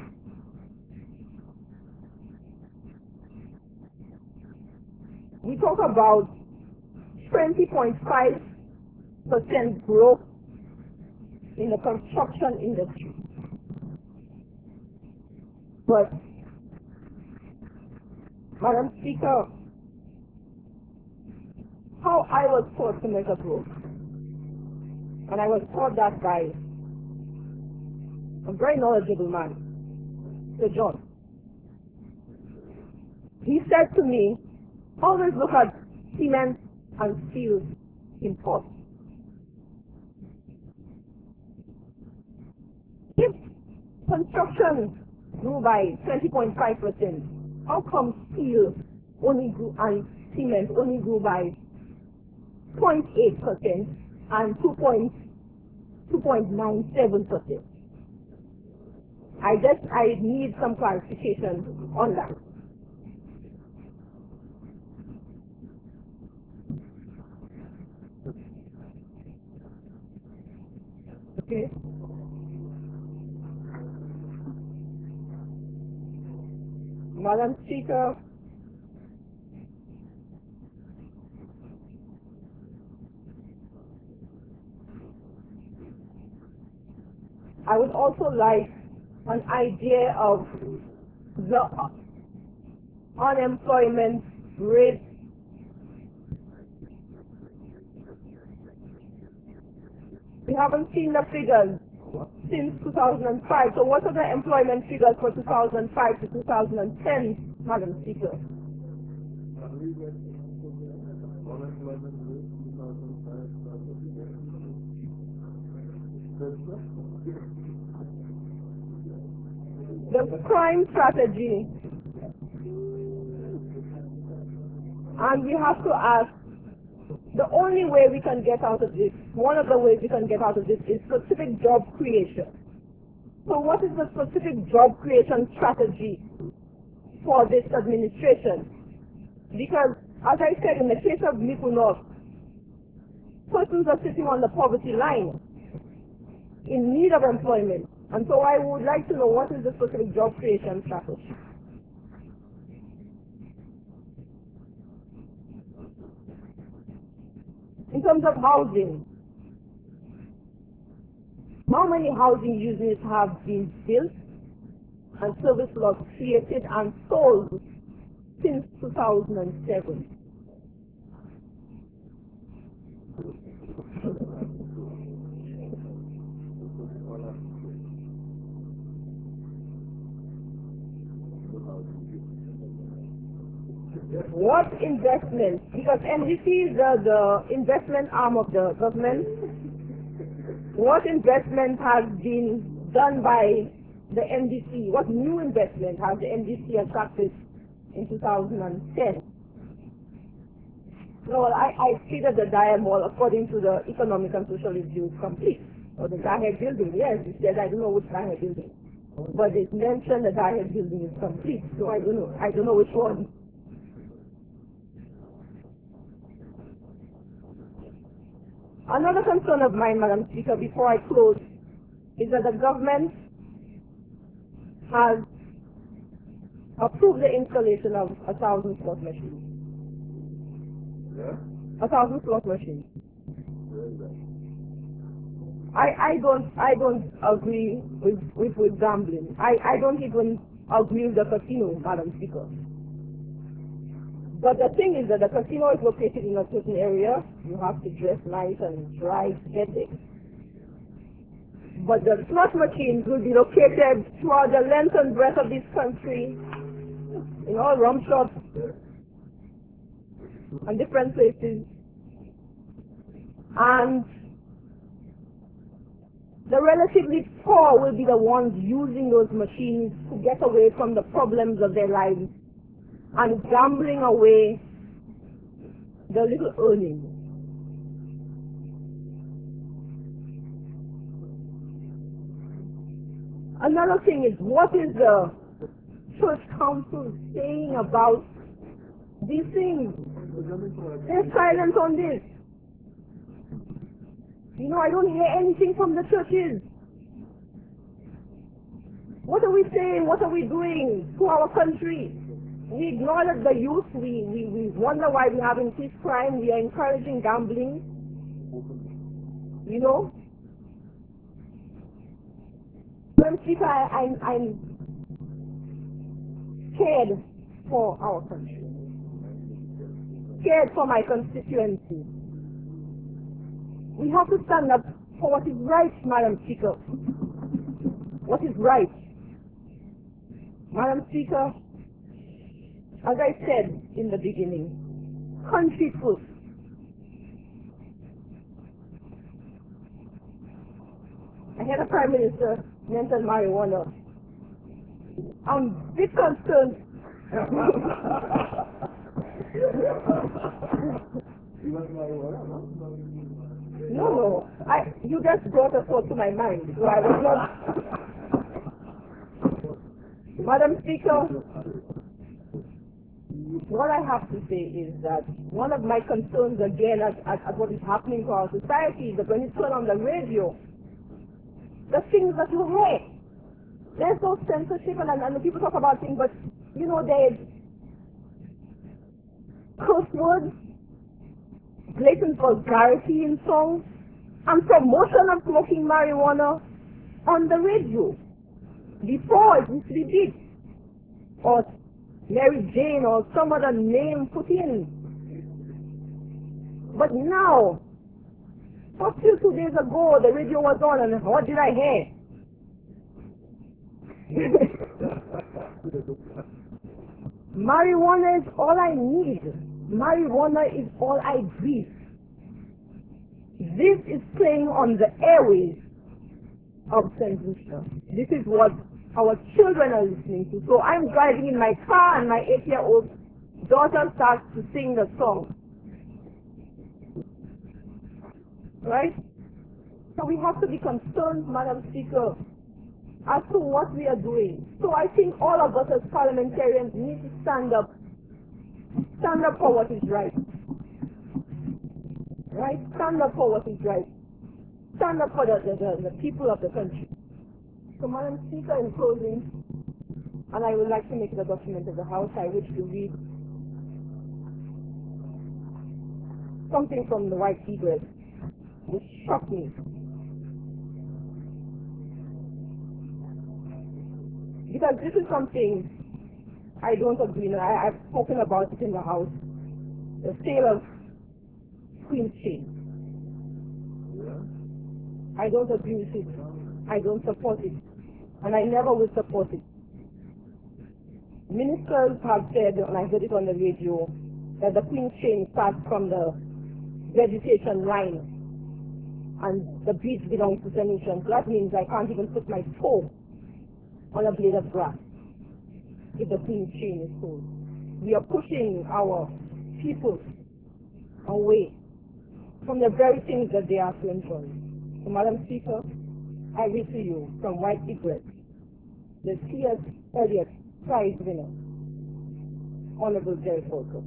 We talk about twenty point five percent growth in the construction industry. But, Madam Speaker, how I was taught to measure growth, and I was taught that by a very knowledgeable man, Sir John. He said to me, always look at cement and steel imports. If construction grew by twenty point five percent, how come steel only grew and cement only grew by zero point eight percent and two point nine seven percent? I just, I need some clarification on that. Okay. Madam Speaker, I would also like an idea of the unemployment rate we haven't seen the figures since two thousand five. So what are the employment figures for two thousand five to two thousand ten, Madam Speaker? The crime strategy, and we have to ask, the only way we can get out of this, one of the ways we can get out of this is specific job creation. So what is the specific job creation strategy for this administration? Because, as I said, in the case of Mico North, persons are sitting on the poverty line in need of employment. And so I would like to know what is the specific job creation strategy. In terms of housing, how many housing units have been built and service lots created and sold since two thousand seven? what investment, because M D C is the, the investment arm of the government, what investment has been done by the M D C, what new investment has the M D C attracted in two thousand ten? Well, I, I see that the Diamond Mall, according to the Economic and Social Review, is complete. Or the Dahed building, yes, it says, I don't know which Dahed building. But it mentioned the Dahed building is complete, so I don't know. I don't know which one. Another concern of mine, Madam Speaker, before I close, is that the government has approved the installation of a thousand slot machines. Yeah? A thousand slot machines. I, I don't I don't agree with, with, with gambling. I, I don't even agree with the casino, Madam Speaker. But the thing is that the casino is located in a certain area. You have to dress nice and drive headache. But the slot machines will be located throughout the length and breadth of this country, in all rum shops and different places. And the relatively poor will be the ones using those machines to get away from the problems of their lives and gambling away the little earnings. Another thing is, what is the church council saying about these things? They're silent on this. You know, I don't hear anything from the churches. What are we saying? What are we doing to our country? We ignore the youth. We, we, we wonder why we have increased crime. We are encouraging gambling. You know? Madam Speaker, I, I'm, I'm scared for our country. Scared for my constituency. We have to stand up for what is right, Madam Speaker. What is right? Madam Speaker, as I said in the beginning, country first. I heard the Prime Minister mention marijuana. I'm a bit concerned. No, no. I, you just brought a thought to my mind, so I was not. Madam Speaker, what I have to say is that one of my concerns again at, at, at what is happening to our society is that when you turn on the radio, the things that you hear, there's no censorship, and, and the people talk about things, but you know, there's curse words, blatant vulgarity in songs, and promotion of smoking marijuana on the radio. Before it used to be big, or Mary Jane, or some other name put in. But now, up till two days ago, the radio was on, and what did I hear? Marijuana is all I need. Marijuana is all I breathe. This is playing on the airways of Saint Lucia. This is what our children are listening to. So I'm driving in my car, and my eight-year-old daughter starts to sing the song. Right? So we have to be concerned, Madam Speaker, as to what we are doing. So I think all of us as parliamentarians need to stand up. Stand up for what is right. Right? Stand up for what is right. Stand up for the, the, the, the people of the country. So, Madam Speaker, in closing, and I would like to make the document of the House, I wish to read something from the White Eagle, which shocked me. Because this is something I don't agree with. I, I've spoken about it in the House. The sale of Queen's Chain. I don't agree with it. I don't support it. And I never will support it. Ministers have said, and I heard it on the radio, that the Queen's chain starts from the vegetation line and the beach belongs to Saint Lucia. So that means I can't even put my toe on a blade of grass if the Queen's chain is sold. We are pushing our people away from the very things that they are to enjoy. So, Madam Speaker, I read to you from White Egret, the T S Eliot Prize winner, Honorable Jerry Falco.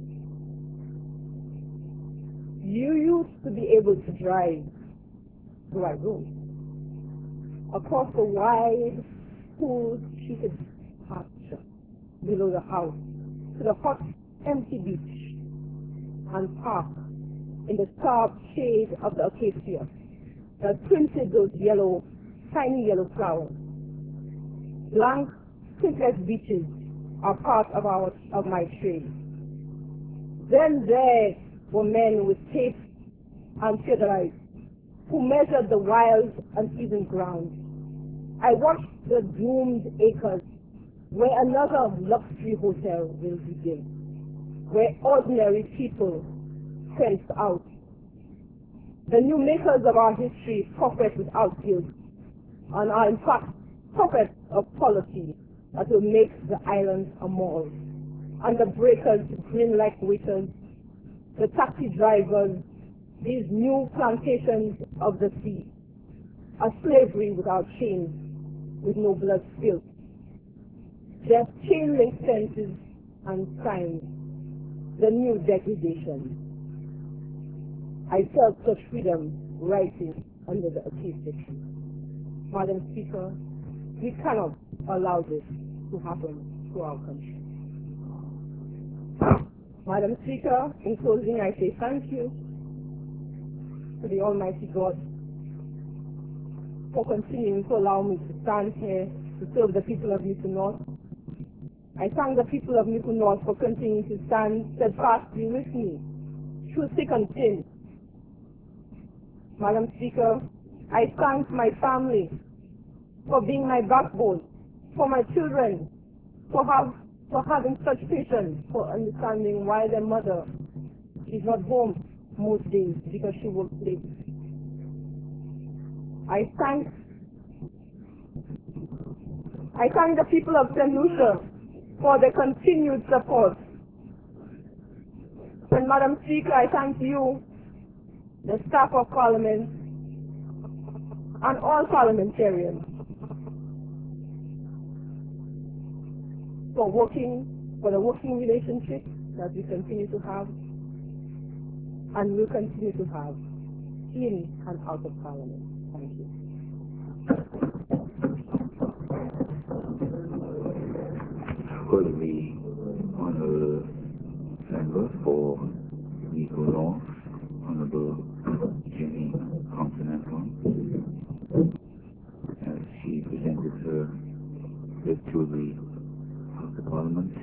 You used to be able to drive the right road across the wide, cool, sheeted pasture below the house to the hot, empty beach and park in the sharp shade of the acacia that printed those yellow, tiny yellow flowers. Blank, printless beaches are part of our of my trade. Then there were men with tape and theodolites who measured the wild, uneven ground. I watched the doomed acres where another luxury hotel will begin, where ordinary people fenced out. The new makers of our history profit without guilt and are in fact puppets of policy that will make the island a mall. And the breakers grin like waiters, the taxi drivers, these new plantations of the sea, a slavery without chains, with no blood spilled. Just chain link fences and signs, the new degradation. I felt such freedom rising under the acacia tree. Madam Speaker, we cannot allow this to happen to our country. Madam Speaker, in closing, I say thank you to the Almighty God for continuing to allow me to stand here to serve the people of Newton North. I thank the people of Newton North for continuing to stand steadfastly with me through thick and thin. Madam Speaker, I thank my family for being my backbone, for my children, for, have, for having such patience, for understanding why their mother is not home most days because she works late. I thank I thank the people of Saint Lucia for their continued support. And Madam Speaker, I thank you, the staff of Parliament, and all parliamentarians for working, for the working relationship that we continue to have and will continue to have in and out of Parliament. Thank you. For the Honourable Member for Nico North, Honourable Jimmy Compton, as she presented her gift to the House of Parliament.